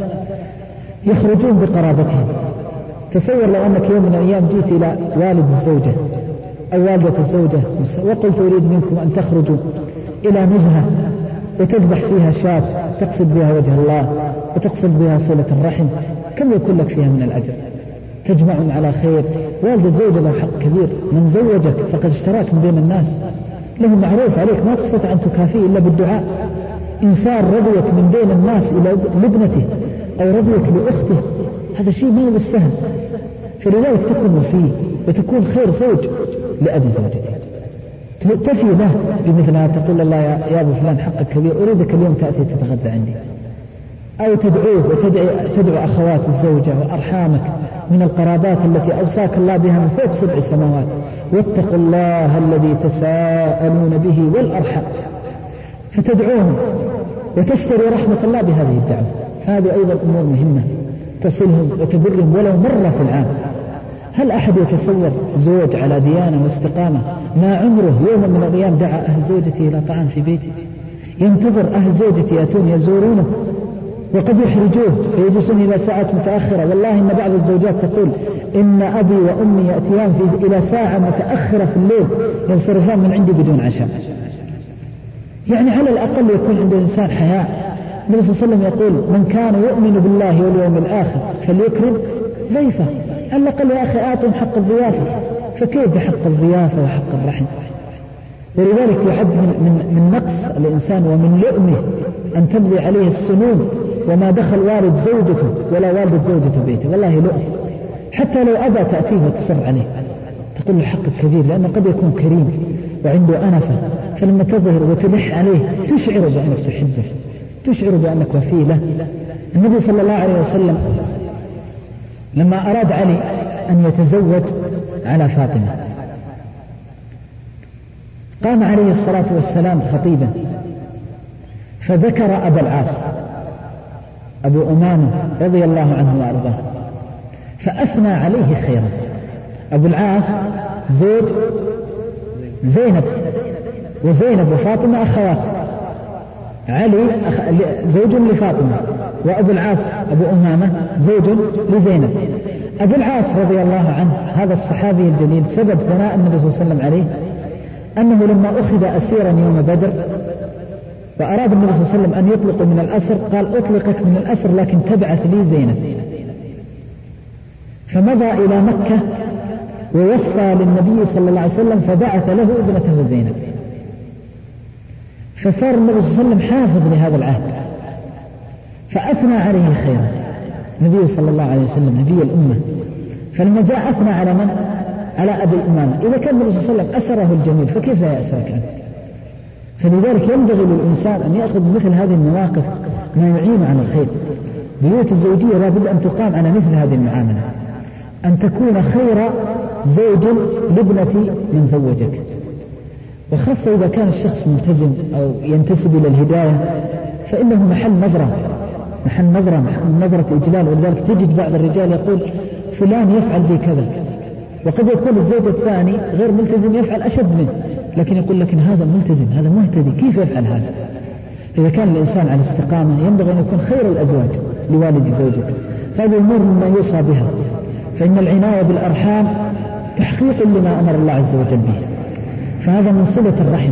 يخرجون بقرابتهم. تصور لو أنك يوم من الأيام جيت إلى والد الزوجة أو والدة الزوجة وقلت أريد منكم أن تخرجوا إلى نزهة وتذبح فيها شاة تقصد بها وجه الله وتقصد بها صلة الرحم، كم يكون لك فيها من الأجر؟ تجمعون على خير. والد الزوجة له حق كبير، من زوجك فقد اشتراك من بين الناس، له معروف عليك ما تستطيع أن تكافيه إلا بالدعاء. إنسان رضيك من بين الناس إلى لابنته أو رضيك لأخته، هذا شيء ما هو بالسهل. فلذلك تكون وفيه وتكون خير زوج لأبي زوجته، تفي له بمثل هذا، تقول الله يا, يا أبو فلان حقك كبير أريدك اليوم تأتي تتغدى عندي، أو تدعوه وتدعو أخوات الزوجة وأرحامك من القرابات التي أوصاك الله بها من فوق سبع سماوات، واتقوا الله الذي تساءلون به والأرحام، فتدعوهم وتشتري رحمة الله بهذه الدعوة. هذه أيضا أمور مهمة تصلهم وتبرهم ولو مرة في العام. هل أحد يتصور زوج على ديانة واستقامة ما عمره يوم من الأيام دعا أهل زوجته إلى طعام في بيته؟ ينتظر أهل زوجته يأتون يزورونه وقد يحرجوه فيجلسون إلى ساعات متأخرة. والله إن بعض الزوجات تقول إن أبي وأمي يأتيان في إلى ساعة متأخرة في الليل ينصرفان من عندي بدون عشاء. يعني على الأقل يكون عند الإنسان حياء. النبي صلى الله عليه وسلم يقول من كان يؤمن بالله واليوم الآخر فليكرم ضيفه. على الأقل يا أخي أعطهم حق الضيافة، فكيف بحق الضيافة وحق الرحم؟ ولذلك يعد من, من, من نقص الإنسان ومن لؤمه أن تمضي عليه السنون وما دخل والد زوجته ولا والدة زوجته بيته. والله لؤم، حتى لو أبى تأتيه وتصر عليه تقول له حقك كبير، لأنه قد يكون كريم وعنده أنفة فلما تظهر وتلح عليه تشعر بأنك تحبه، تشعر بأنك وفي له. النبي صلى الله عليه وسلم لما أراد علي أن يتزوج على فاطمة قام عليه الصلاة والسلام خطيبا فذكر أبا العاص أبو أمامة رضي الله عنه وأرضاه فأثنى عليه خيرا. أبو العاص زوج زينب، وزينب وفاطمة أخوات، علي زوج لفاطمة، وأبو العاص أبو أمامة زوج لزينب. أبو العاص رضي الله عنه هذا الصحابي الجليل سبب ثناء النبي صلى الله عليه وسلم عليه أنه لما أخذ أسيرا يوم بدر وأراد النبي صلى الله عليه وسلم أن يطلق من الأسر قال أطلقك من الأسر لكن تبعث لي زينب، فمضى إلى مكة ووفى للنبي صلى الله عليه وسلم فبعث له ابنته زينب، فصار النبي صلى الله عليه وسلم حافظ لهذا العهد فأثنى عليه خيرا. النبي صلى الله عليه وسلم نبي الأمة، فلما جاء أثنى على من؟ على أبي الأمامة. إذا كان النبي صلى الله عليه وسلم أسره الجميل فكيف لا يأسرك أنت؟ فلذلك ينبغي للإنسان أن يأخذ مثل هذه المواقف ما يعين على الخير. بيوت الزوجية لابد أن تقام على مثل هذه المعاملة، أن تكون خير زوج لابنة من زوجك، وخاصة إذا كان الشخص ملتزم أو ينتسب إلى الهداية فإنه محل نظرة، محل نظرة محل نظرة إجلال. ولذلك تجد بعض الرجال يقول فلان يفعل بي كذا، وقد يكون الزوج الثاني غير ملتزم يفعل أشد منه، لكن يقول لكن هذا ملتزم هذا مهتدي كيف يفعل هذا؟ إذا كان الإنسان على استقامة ينبغي أن يكون خير الأزواج لوالد زوجته. هذه الأمور مما يوصى بها، فإن العناية بالأرحام تحقيق لما أمر الله عز وجل به، فهذا من صلة الرحم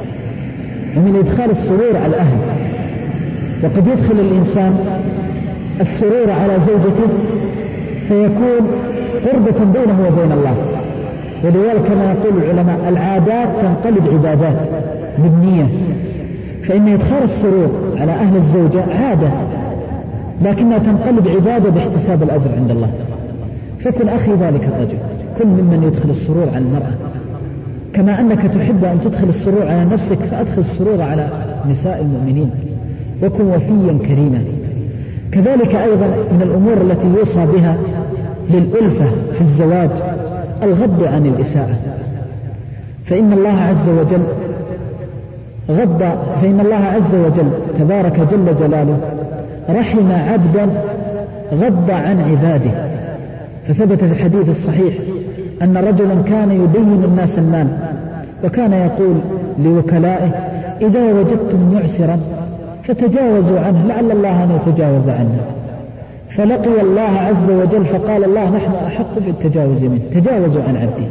ومن إدخال السرور على الأهل. وقد يدخل الإنسان السرور على زوجته فيكون قربة بينه وبين الله. ولذلك كما يقول العلماء العادات تنقلب عبادات بالنية، فإن إدخال السرور على أهل الزوجة عادة لكنها تنقلب عبادة باحتساب الأجر عند الله. فكن أخي ذلك الرجل، كن ممن يدخل السرور على المرأة، كما أنك تحب أن تدخل السرور على نفسك فأدخل السرور على نساء المؤمنين، وكن وفيا كريما. كذلك أيضا من الأمور التي يوصى بها للألفة في الزواج الغض عن الإساءة، فإن الله عز وجل غض فإن الله عز وجل تبارك جل جلاله رحم عبدا غض عن عباده. فثبت في الحديث الصحيح أن رجلا كان يدين الناس المال وكان يقول لوكلائه إذا وجدتم معسرا فتجاوزوا عنه لعل الله أن يتجاوز عنه، فلقي الله عز وجل فقال الله نحن أحق بالتجاوز منه، تجاوزوا عن عبده.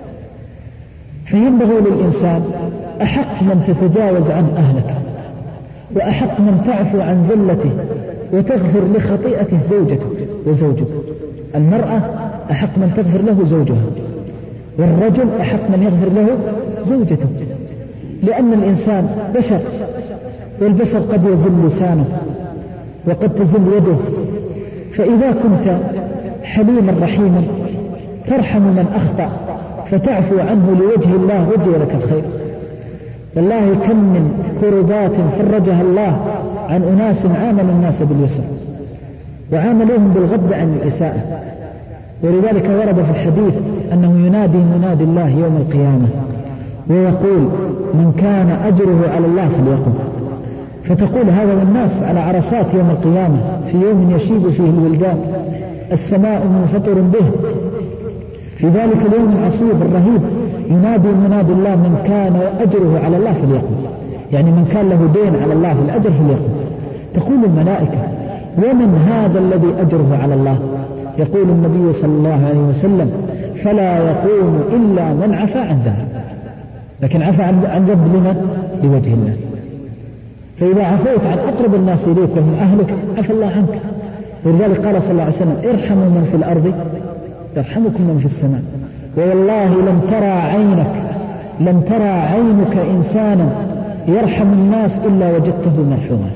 فينبغي للإنسان أحق من تتجاوز عن أهلك، وأحق من تعفو عن زلته وتغفر لخطيئته زوجتك وزوجك. المرأة أحق من تغفر له زوجها، والرجل أحق من يغفر له زوجته، لأن الإنسان بشر، والبشر قد يزل لسانه وقد تزل يده. فإذا كنت حليما رحيما ترحم من أخطأ فتعفو عنه لوجه الله وجه لك الخير. والله كم من كربات فرجها الله عن أناس عاملوا الناس باليسر وعاملوهم بالغض عن الإساءة. ولذلك ورد في الحديث أنه ينادي مناد الله يوم القيامة ويقول من كان أجره على الله فليقم. فتقول هذا الناس على عرصات يوم القيامة في يوم يشيب فيه الولدان السماء منفطر به، في ذلك اليوم العصيب الرهيب ينادي مناد الله من كان أجره على الله فليقم، يعني من كان له دين على الله في الأجر فليقم. تقول الملائكة ومن هذا الذي أجره على الله؟ يقول النبي صلى الله عليه وسلم فلا يقوم إلا من عفى عن ذنب. لكن عفى عن ذنب لمن؟ لوجه الله. فإذا عفوت عن أقرب الناس إليك وهم أهلك عفى الله عنك. ولذلك قال صلى الله عليه وسلم ارحموا من في الأرض يرحمكم من في السماء. ووالله لم ترى عينك لم ترى عينك إنسانا يرحم الناس إلا وجدته مرحوما.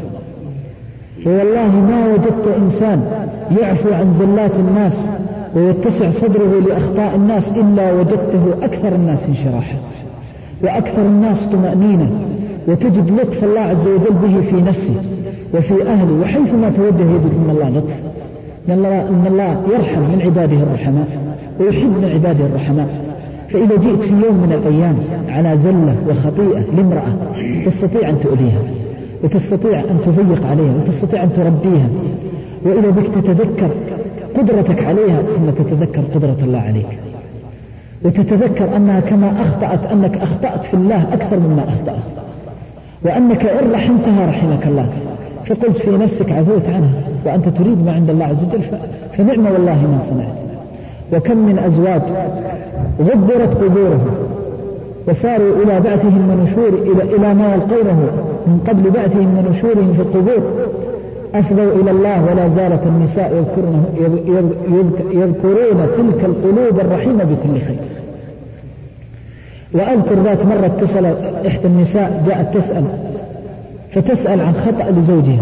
ووالله ما وجدت إنسان يعفو عن زلات الناس ويتسع صدره لأخطاء الناس إلا وجدته أكثر الناس انشراحا. وأكثر الناس طمأنينة، وتجد لطف الله عز وجل به في نفسه وفي أهله، وحيثما توجه يجد من الله لطف، إن الله, إن الله يرحم من عباده الرحماء ويحب من عباده الرحماء. فإذا جئت في يوم من الأيام على زلة وخطيئة لامرأة تستطيع أن تؤذيها، وتستطيع أن تضيق عليها، وتستطيع أن تربيها، وإذا بك تتذكر قدرتك عليها ثم تتذكر قدرة الله عليك، وتتذكر أنها كما أخطأت أنك أخطأت في الله أكثر مما أخطأت، وأنك إن رحمتها رحمك الله، فقلت في نفسك عفوت عنها وأنت تريد ما عند الله عز وجل، فنعم والله ما صنعت. وكم من أزواج غبرت قبورهم وساروا إلى بعثهم ونشور إلى, إلى ما يلقونه من قبل بعثهم ونشورهم في القبور، أفضوا إلى الله ولا زالت النساء يذكرون, يذكرون تلك القلوب الرحيمة بكل خير. وأذكر ذات مرة اتصل إحدى النساء جاءت تسأل فتسأل عن خطأ لزوجها،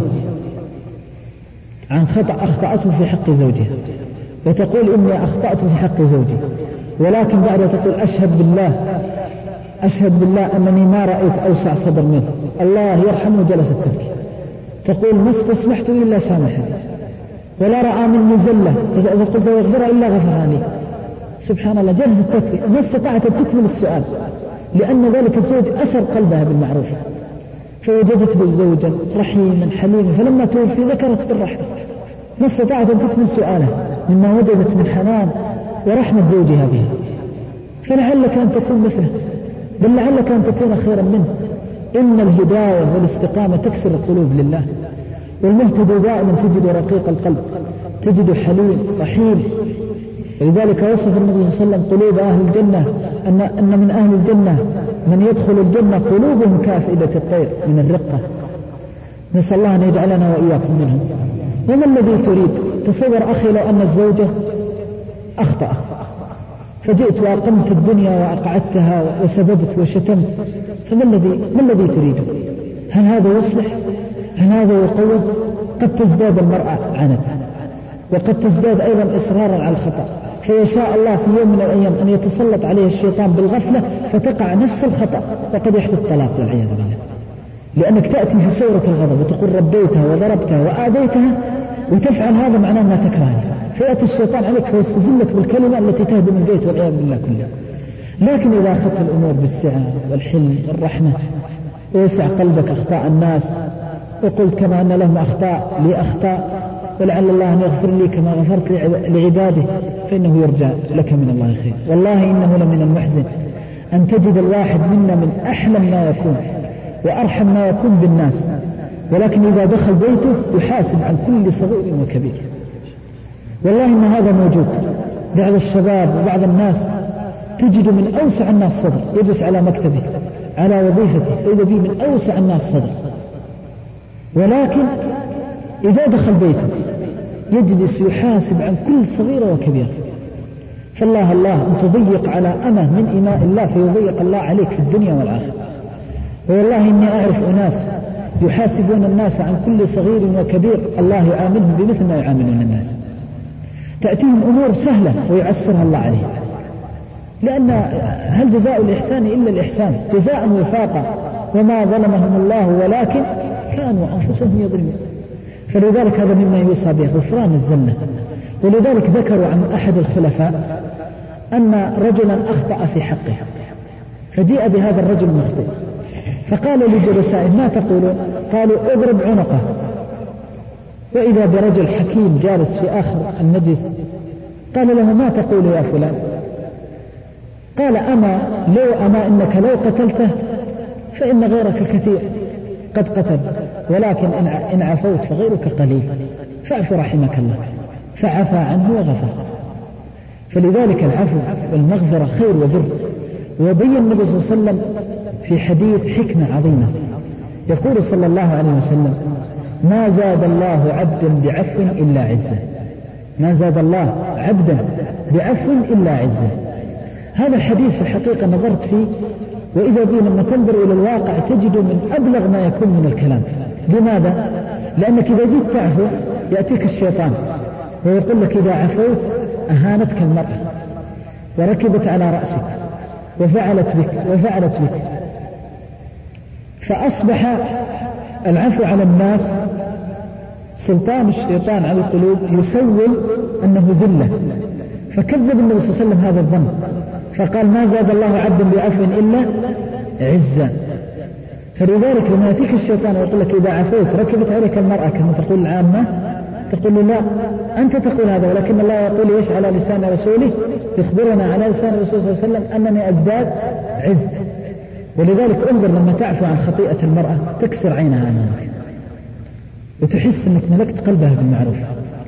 عن خطأ أخطأته في حق زوجها، وتقول إني أخطأت في حق زوجي، ولكن بعد تقول أشهد بالله أشهد بالله أنني ما رأيت أوسع صدر منه، الله يرحمه جلست تبكي، تقول ما استسمحت إلا سامحني، ولا رأى مني زلة إذا قلت يغفر إلا غفر لي. سبحان الله، جلست تبكي ما استطاعت أن تكمل السؤال، لأن ذلك الزوج أسر قلبها بالمعروف، فوجدت له زوجا رحيما حليما، فلما توفي ذكرت بالرحمة، ما استطاعت أن تكمل سؤاله مما وجدت من حنان ورحمة زوجها بها. فلعلك أن تكون مثله، بل لعلك أن تكون خيرا منه. إن الهداية والاستقامة تكسر القلوب لله، والمهتدي دائما تجد رقيق القلب، تجد حليم رحيم. ولذلك وصف النبي صلى الله عليه وسلم قلوب أهل الجنة أن, أن من أهل الجنة من يدخل الجنة قلوبهم كافئدة الطير من الرقة. نسأل الله أن يجعلنا وإياكم منهم. وما الذي تريد؟ تصور أخي لو أن الزوجة أخطأ فجئت وأقمت الدنيا وأقعدتها وسببت وشتمت، فما الذي ما الذي تريده؟ هل هذا يصلح؟ هل هذا يقوم؟ قد تزداد المرأة عنت، وقد تزداد أيضا إصرارا على الخطأ، فيشاء الله في يوم من الأيام أن يتسلط عليه الشيطان بالغفلة فتقع نفس الخطأ، وقد يحدث طلاق والعياذ بالله، لأنك تأتي في صورة الغضب وتقول ربيتها وضربتها وآذيتها وتفعل هذا معناه ما تكرهها، فيأتي الشيطان عليك فيستزلك بالكلمة التي تهدم البيت والعياذ بالله كله. لكن إذا أخذت الأمور بالسعة والحلم والرحمة ويسع قلبك أخطاء الناس، وقلت كما أن لهم أخطاء لي أخطاء ولعل الله أن يغفر لي كما غفرت لعباده، فإنه يرجى لك من الله خير. والله إنه لمن المحزن أن تجد الواحد منا من أحلم ما يكون وأرحم ما يكون بالناس، ولكن إذا دخل بيته يحاسب عن كل صغير وكبير. والله إن هذا موجود. بعض الشباب وبعض الناس تجد من أوسع الناس صدر، يجلس على مكتبه على وظيفته إذا بي من أوسع الناس صدر، ولكن إذا دخل بيته يجلس يحاسب عن كل صغيرة وكبيرة. فالله الله أن تضيق على أمه من إماء الله فيضيق الله عليك في الدنيا والآخرة. والله إني أعرف أناس يحاسبون الناس عن كل صغير وكبير، الله يعاملهم بمثل ما يعاملون الناس. تأتيهم أمور سهلة ويعسرها الله عليهم، لأن هل جزاء الإحسان إلا الإحسان، جزاء وفاقا، وما ظلمهم الله ولكن كانوا أنفسهم يظلمون. فلذلك هذا مما يوصى به غفران الذنة. ولذلك ذكروا عن أحد الخلفاء أن رجلا أخطأ في حقه، فجيء بهذا الرجل مخطئ، فقالوا لجلسائه ما تقولون؟ قالوا اضرب عنقه. وإذا برجل حكيم جالس في آخر المجلس قال له ما تقول يا فلان؟ قال أما لو أما إنك لو قتلته فإن غيرك كثير قد قتل، ولكن إن عفوت فغيرك قليل، فاعف رحمك الله. فعفى عنه وغفر. فلذلك العفو والمغفرة خير وبر. وبين النبي صلى الله عليه وسلم في حديث حكمة عظيمة، يقول صلى الله عليه وسلم ما زاد الله عبدا بعفو إلا عزة، ما زاد الله عبدا بعفو إلا عزة. هذا الحديث في الحقيقة نظرت فيه وإذا بي لما تنظر إلى الواقع تجد من أبلغ ما يكون من الكلام. لماذا؟ لأنك إذا جيت تعفو يأتيك الشيطان ويقول لك إذا عفوت أهانتك المرأة وركبت على رأسك وفعلت بك وفعلت بك، فأصبح العفو على الناس سلطان الشيطان على القلوب يسول أنه ذلة، فكذب النبي صلى الله عليه وسلم هذا الظن، فقال ما زاد الله عبدا بعفو إلا عزا. فلذلك لما يأتيك الشيطان ويقول لك إذا عفوت ركبت عليك المرأة كما تقول العامة، تقول له لا أنت تقول هذا، ولكن الله يقول إيش على لسان رسوله، يخبرنا على لسان الرسول صلى الله عليه وسلم أنني أزداد عز. ولذلك انظر لما تعفو عن خطيئة المرأة تكسر عينها أمامك وتحس أنك ملكت قلبها بالمعروف.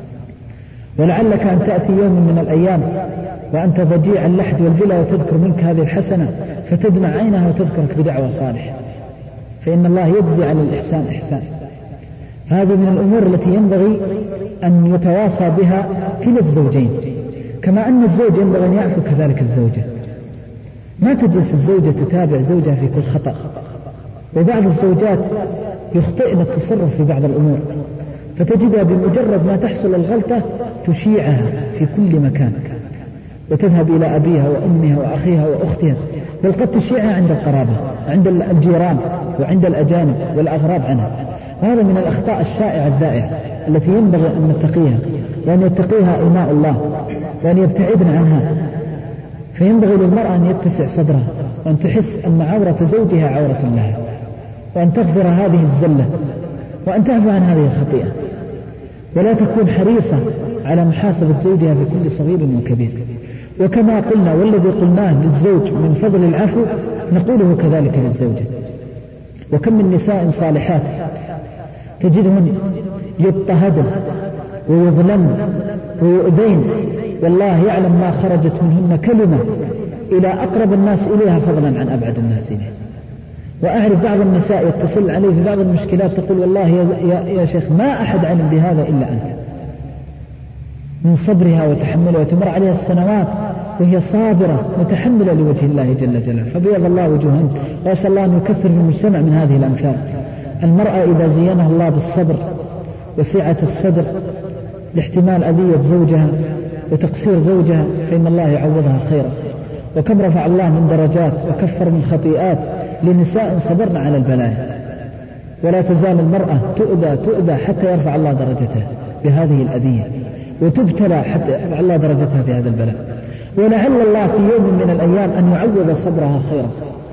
ولعلك أن تأتي يوم من الأيام وأنت ضجيع اللحد والبلا وتذكر منك هذه الحسنة فتدمع عينها وتذكرك بدعوة صالحة، فإن الله يجزي على الإحسان إحسان. هذه من الأمور التي ينبغي أن يتواصى بها كلا الزوجين، كما أن الزوج ينبغي أن يعفو كذلك الزوجة. ما تجلس الزوجة تتابع زوجها في كل خطأ، وبعض الزوجات يخطئن التصرف في بعض الأمور، فتجدها بمجرد ما تحصل الغلطة تشيعها في كل مكان، وتذهب إلى أبيها وأمها وأخيها وأختها، بل قد تشيعها عند القرابة، عند الجيران وعند الأجانب والأغراب عنها. وهذا من الأخطاء الشائعة الذائعة التي ينبغي أن نتقيها، وأن يتقيها أولياء الله، وأن يبتعدن عنها. فينبغي للمرأة أن يتسع صدرها، وأن تحس أن عورة زوجها عورة لها، وأن تغفر هذه الزلة، وأن تعفو عن هذه الخطيئة، ولا تكون حريصة على محاسبة زوجها في كل صغير وكبير. وكما قلنا والذي قلناه للزوج من فضل العفو نقوله كذلك للزوجة. وكم من نساء صالحات تجدهن يضطهدن ويظلمن ويؤذين، والله يعلم ما خرجت منهن كلمة إلى أقرب الناس إليها فضلا عن أبعد الناس إليها. وأعرف بعض النساء يتصل عليه في بعض المشكلات تقول والله يا, يا, يا شيخ ما أحد علم بهذا إلا أنت، من صبرها وتحملها، وتمر عليها السنوات وهي صابرة متحملة لوجه الله جل جلاله، فبيض الله وجوههن. وأسأل الله أن يكثر في المجتمع من هذه الأمثال. المرأة إذا زينها الله بالصبر وسعة الصدر لاحتمال أذية زوجها وتقصير زوجها فإن الله يعوضها خيرا. وكم رفع الله من درجات وكفر من خطيئات لنساء صبرن على البلايا. ولا تزال المرأة تؤذى تؤذى حتى يرفع الله درجتها بهذه الأذية، وتبتلى حتى يرفع الله درجتها بهذا البلاء. ولعل الله في يوم من الأيام أن يعوض صبرها خيرا.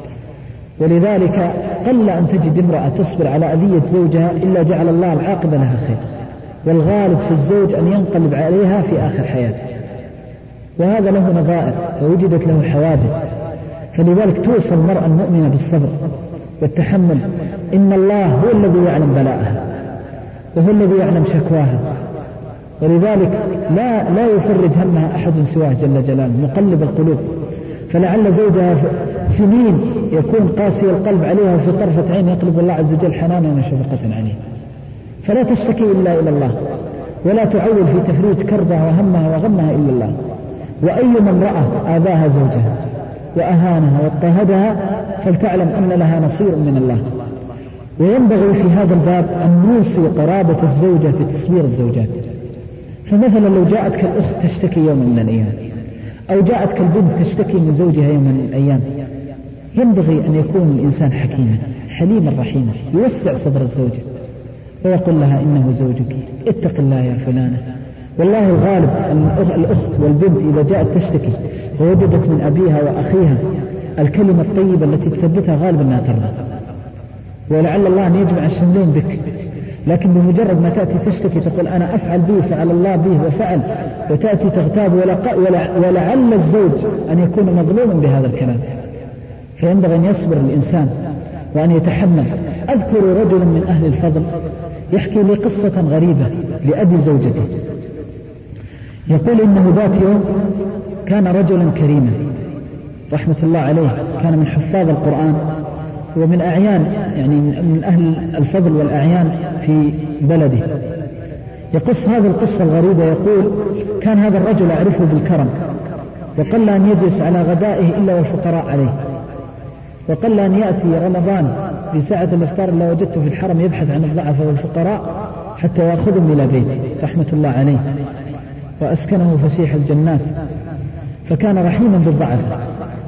ولذلك قل أن تجد امرأة تصبر على أذية زوجها إلا جعل الله العاقبة لها خير، والغالب في الزوج أن ينقلب عليها في آخر حياته، وهذا له نظائر ووجدت له حوادث. فلذلك توصى المرأة المؤمنة بالصبر والتحمل. إن الله هو الذي يعلم بلاءها وهو الذي يعلم شكواها، ولذلك لا لا يفرج همها أحد سواه جل جلاله مقلب القلوب. فلعل زوجها سنين يكون قاسي القلب عليها، وفي طرفة عين يقلب الله عز وجل حنانا وشفقة عليه. فلا تشتكي إلا إلى الله، ولا تعول في تفريج كربها وهمها وغمها إلا الله. وأيما امرأة آذاها زوجها وأهانها واضطهدها فلتعلم أن لها نصير من الله. وينبغي في هذا الباب أن نوصي قرابة الزوجة في تصوير الزوجات. فمثلا لو جاءتك الأخت تشتكي يوم من الأيام، أو جاءتك البنت تشتكي من زوجها يوم من الأيام، ينبغي أن يكون الإنسان حكيما حليما رحيما، يوسع صدر الزوجة ويقول لها إنه زوجك، اتق الله يا فلانة. والله الغالب أن الأخت والبنت إذا جاءت تشتكي ووجدت من أبيها وأخيها الكلمة الطيبة التي تثبتها غالبا أنها ترضى، ولعل الله أن يجمع الشملين بك. لكن بمجرد ما تأتي تشتكي تقول أنا أفعل به فعل الله به وفعل، وتأتي تغتاب، ولعل الزوج أن يكون مظلوما بهذا الكلام. فينبغي أن يصبر الإنسان وأن يتحمل. أذكر رجلا من أهل الفضل يحكي لي قصة غريبة لأبي زوجته. يقول إنه ذات يوم كان رجلا كريما رحمة الله عليه، كان من حفاظ القرآن ومن أعيان يعني من أهل الفضل والأعيان في بلده. يقص هذه القصة الغريبة، يقول كان هذا الرجل أعرفه بالكرم، وقل أن يجلس على غدائه إلا والفقراء عليه، وقل أن يأتي رمضان في ساعة الإفطار إلا وجدته في الحرم يبحث عن الضعفاء والفقراء حتى يأخذهم إلى بيته رحمة الله عليه، وأسكنه فسيح الجنات. فكان رحيما بالضعفاء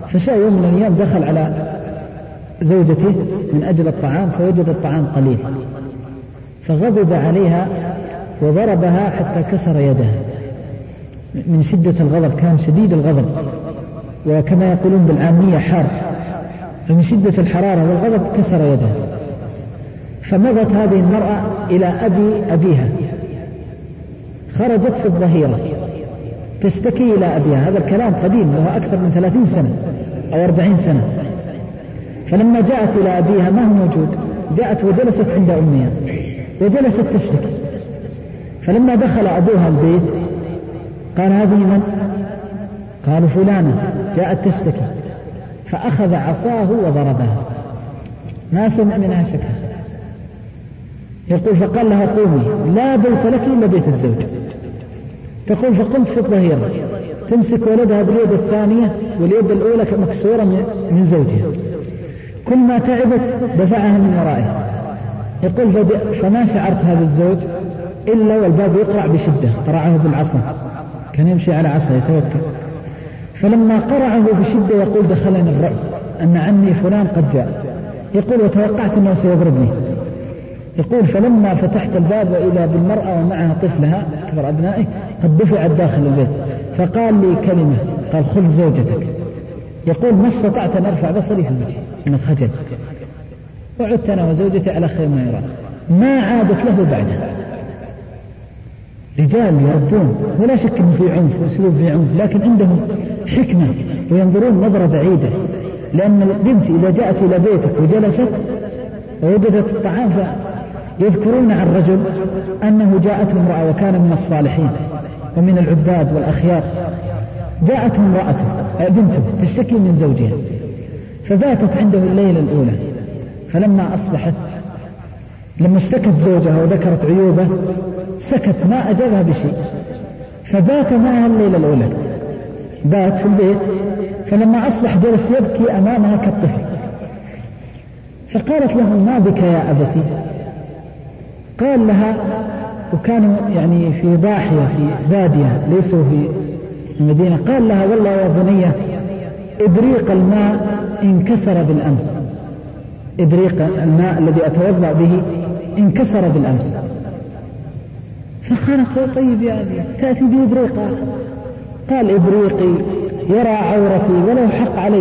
فشاء يوم من الأيام دخل على زوجته من أجل الطعام فوجد الطعام قليل، فغضب عليها وضربها حتى كسر يدها من شدة الغضب، كان شديد الغضب وكما يقولون بالعامية حار، فمن شدة الحرارة والغضب كسر يدها. فمضت هذه المرأة إلى أبي أبيها، خرجت في الظهيرة تشتكي إلى أبيها. هذا الكلام قديم وهو أكثر من ثلاثين سنة أو أربعين سنة. فلما جاءت إلى أبيها ما هو موجود، جاءت وجلست عند أمها وجلست تشتكي. فلما دخل أبوها البيت قال هذه من؟ قالوا فلانة جاءت تشتكي، فأخذ عصاه وضربها، ما سمع منها شكا. يقول فقال لها قومي لا بيت لك إلا بيت الزوج. تقول فقمت في الظهيرة تمسك ولدها باليد الثانية واليد الأولى مكسورة من زوجها، كل ما تعبت دفعها من ورائها. يقول فما شعرت هذا الزوج إلا والباب يقرع بشدة، قرعه بالعصا، كان يمشي على عصا يتوكل. فلما قرعه بشدة يقول دخلني الرعب أن عني فلان قد جاء. يقول وتوقعت أنه سيضربني. يقول فلما فتحت الباب وإذا بالمرأة ومعها طفلها كبر أبنائه قد دفعت داخل البيت، فقال لي كلمة، قال خذ زوجتك. يقول ما استطعت أن أرفع بصري في وجهي من الخجل، وعدت أنا وزوجتي على خير ما يرى. ما عادت له بعدها. رجال يربون ولا شك أنه في عنف وأسلوب في عنف، لكن عندهم حكمة وينظرون نظرة بعيدة. لأن البنت إذا جاءت إلى بيتك وجلست ووجدت الطعام يذكرون عن رجل أنه جاءته امرأة وكان من الصالحين ومن العباد والأخيار، جاءته امرأته بنته تشتكي من زوجها، فباتت عنده الليلة الأولى. فلما أصبحت لما اشتكت زوجها وذكرت عيوبه سكت ما أجابها بشيء، فبات معها الليلة الأولى، بات في البيت. فلما أصبح جلس يبكي أمامها كالطفل، فقالت له ما بك يا أبتي؟ قال لها، وكانوا يعني في ضاحية في بادية ليسوا في المدينة، قال لها والله يا بنية إبريق الماء انكسر بالأمس، إبريق الماء الذي أتوضأ به انكسر بالأمس. فقالت طيب يا أبي تأتي بإبريق آخر. قال إبريقي يرى عورتي وله حق علي.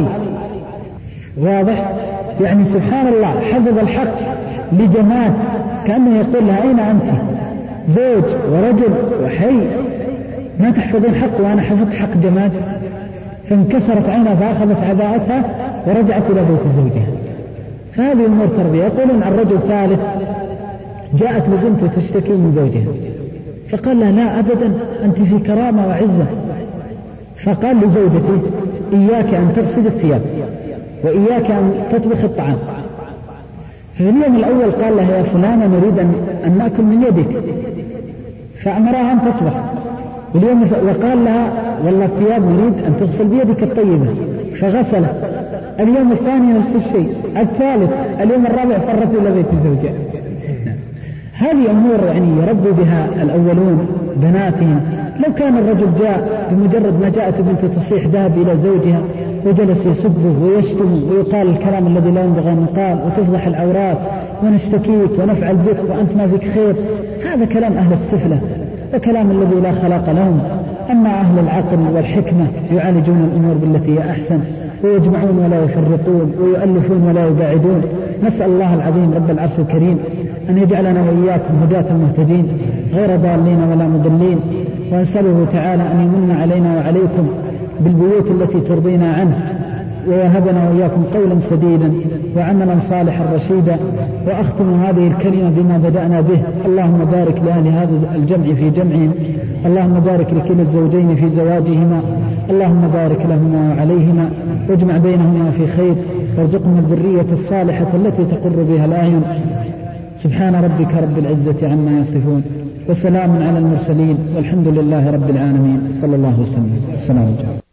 واضح؟ يعني سبحان الله حفظ الحق لجماد، كأنه يقول لها أين أنت؟ زوج ورجل وحي، ما تحفظين حق وأنا حفظت حق جماد؟ فانكسرت عينها فأخذت عباءتها ورجعت إلى بيت زوجها. فهذه أمور تربية. يقولون عن رجل ثالث جاءت لبنته تشتكي من زوجها، فقال لها لا أبدا أنت في كرامة وعزة. فقال لزوجته إياك أن تغسل الثياب وإياك أن تطبخ الطعام. في اليوم الأول قال لها يا فلانة نريد أن نأكل من يدك، فأمرها أن تطبخ. واليوم وقال لها والله الثياب نريد أن تغسل بيدك الطيبة، فغسلت. اليوم الثاني نفس الشيء، الثالث، اليوم الرابع فرت إلى بيت زوجها. هذه أمور يعني يربوا بها الأولون بناتهم. لو كان الرجل جاء بمجرد ما جاءت بنته تصيح ذهب إلى زوجها وجلس يسبه ويشتمه ويقال الكلام الذي لا ينبغي أن يقال وتفضح العورات ونشتكيك ونفعل بك وأنت ما فيك خير، هذا كلام أهل السفلة وكلام الذي لا خلاق لهم. أما أهل العقل والحكمة يعالجون الأمور بالتي هي أحسن، ويجمعون ولا يفرقون ويؤلفون ولا يباعدون. نسأل الله العظيم رب العرش الكريم أن يجعلنا وإياكم هداة مهتدين غير ضالين ولا مضلين، وأسأله تعالى أن يمن علينا وعليكم بالبيوت التي ترضينا عنه، ويهبنا وإياكم قولا سديدا وعملا صالحا رشيدا. وأختم هذه الكلمة بما بدأنا به: اللهم بارك لأهل هذا الجمع في جمعهم، اللهم بارك لكلا الزوجين في زواجهما، اللهم بارك لهما وعليهما، واجمع بينهما في خير، وارزقهم الذرية الصالحة التي تقر بها الأعين. سبحان ربك رب العزة عما يصفون، وسلام على المرسلين، والحمد لله رب العالمين. صلى الله وسلم. السلام عليكم.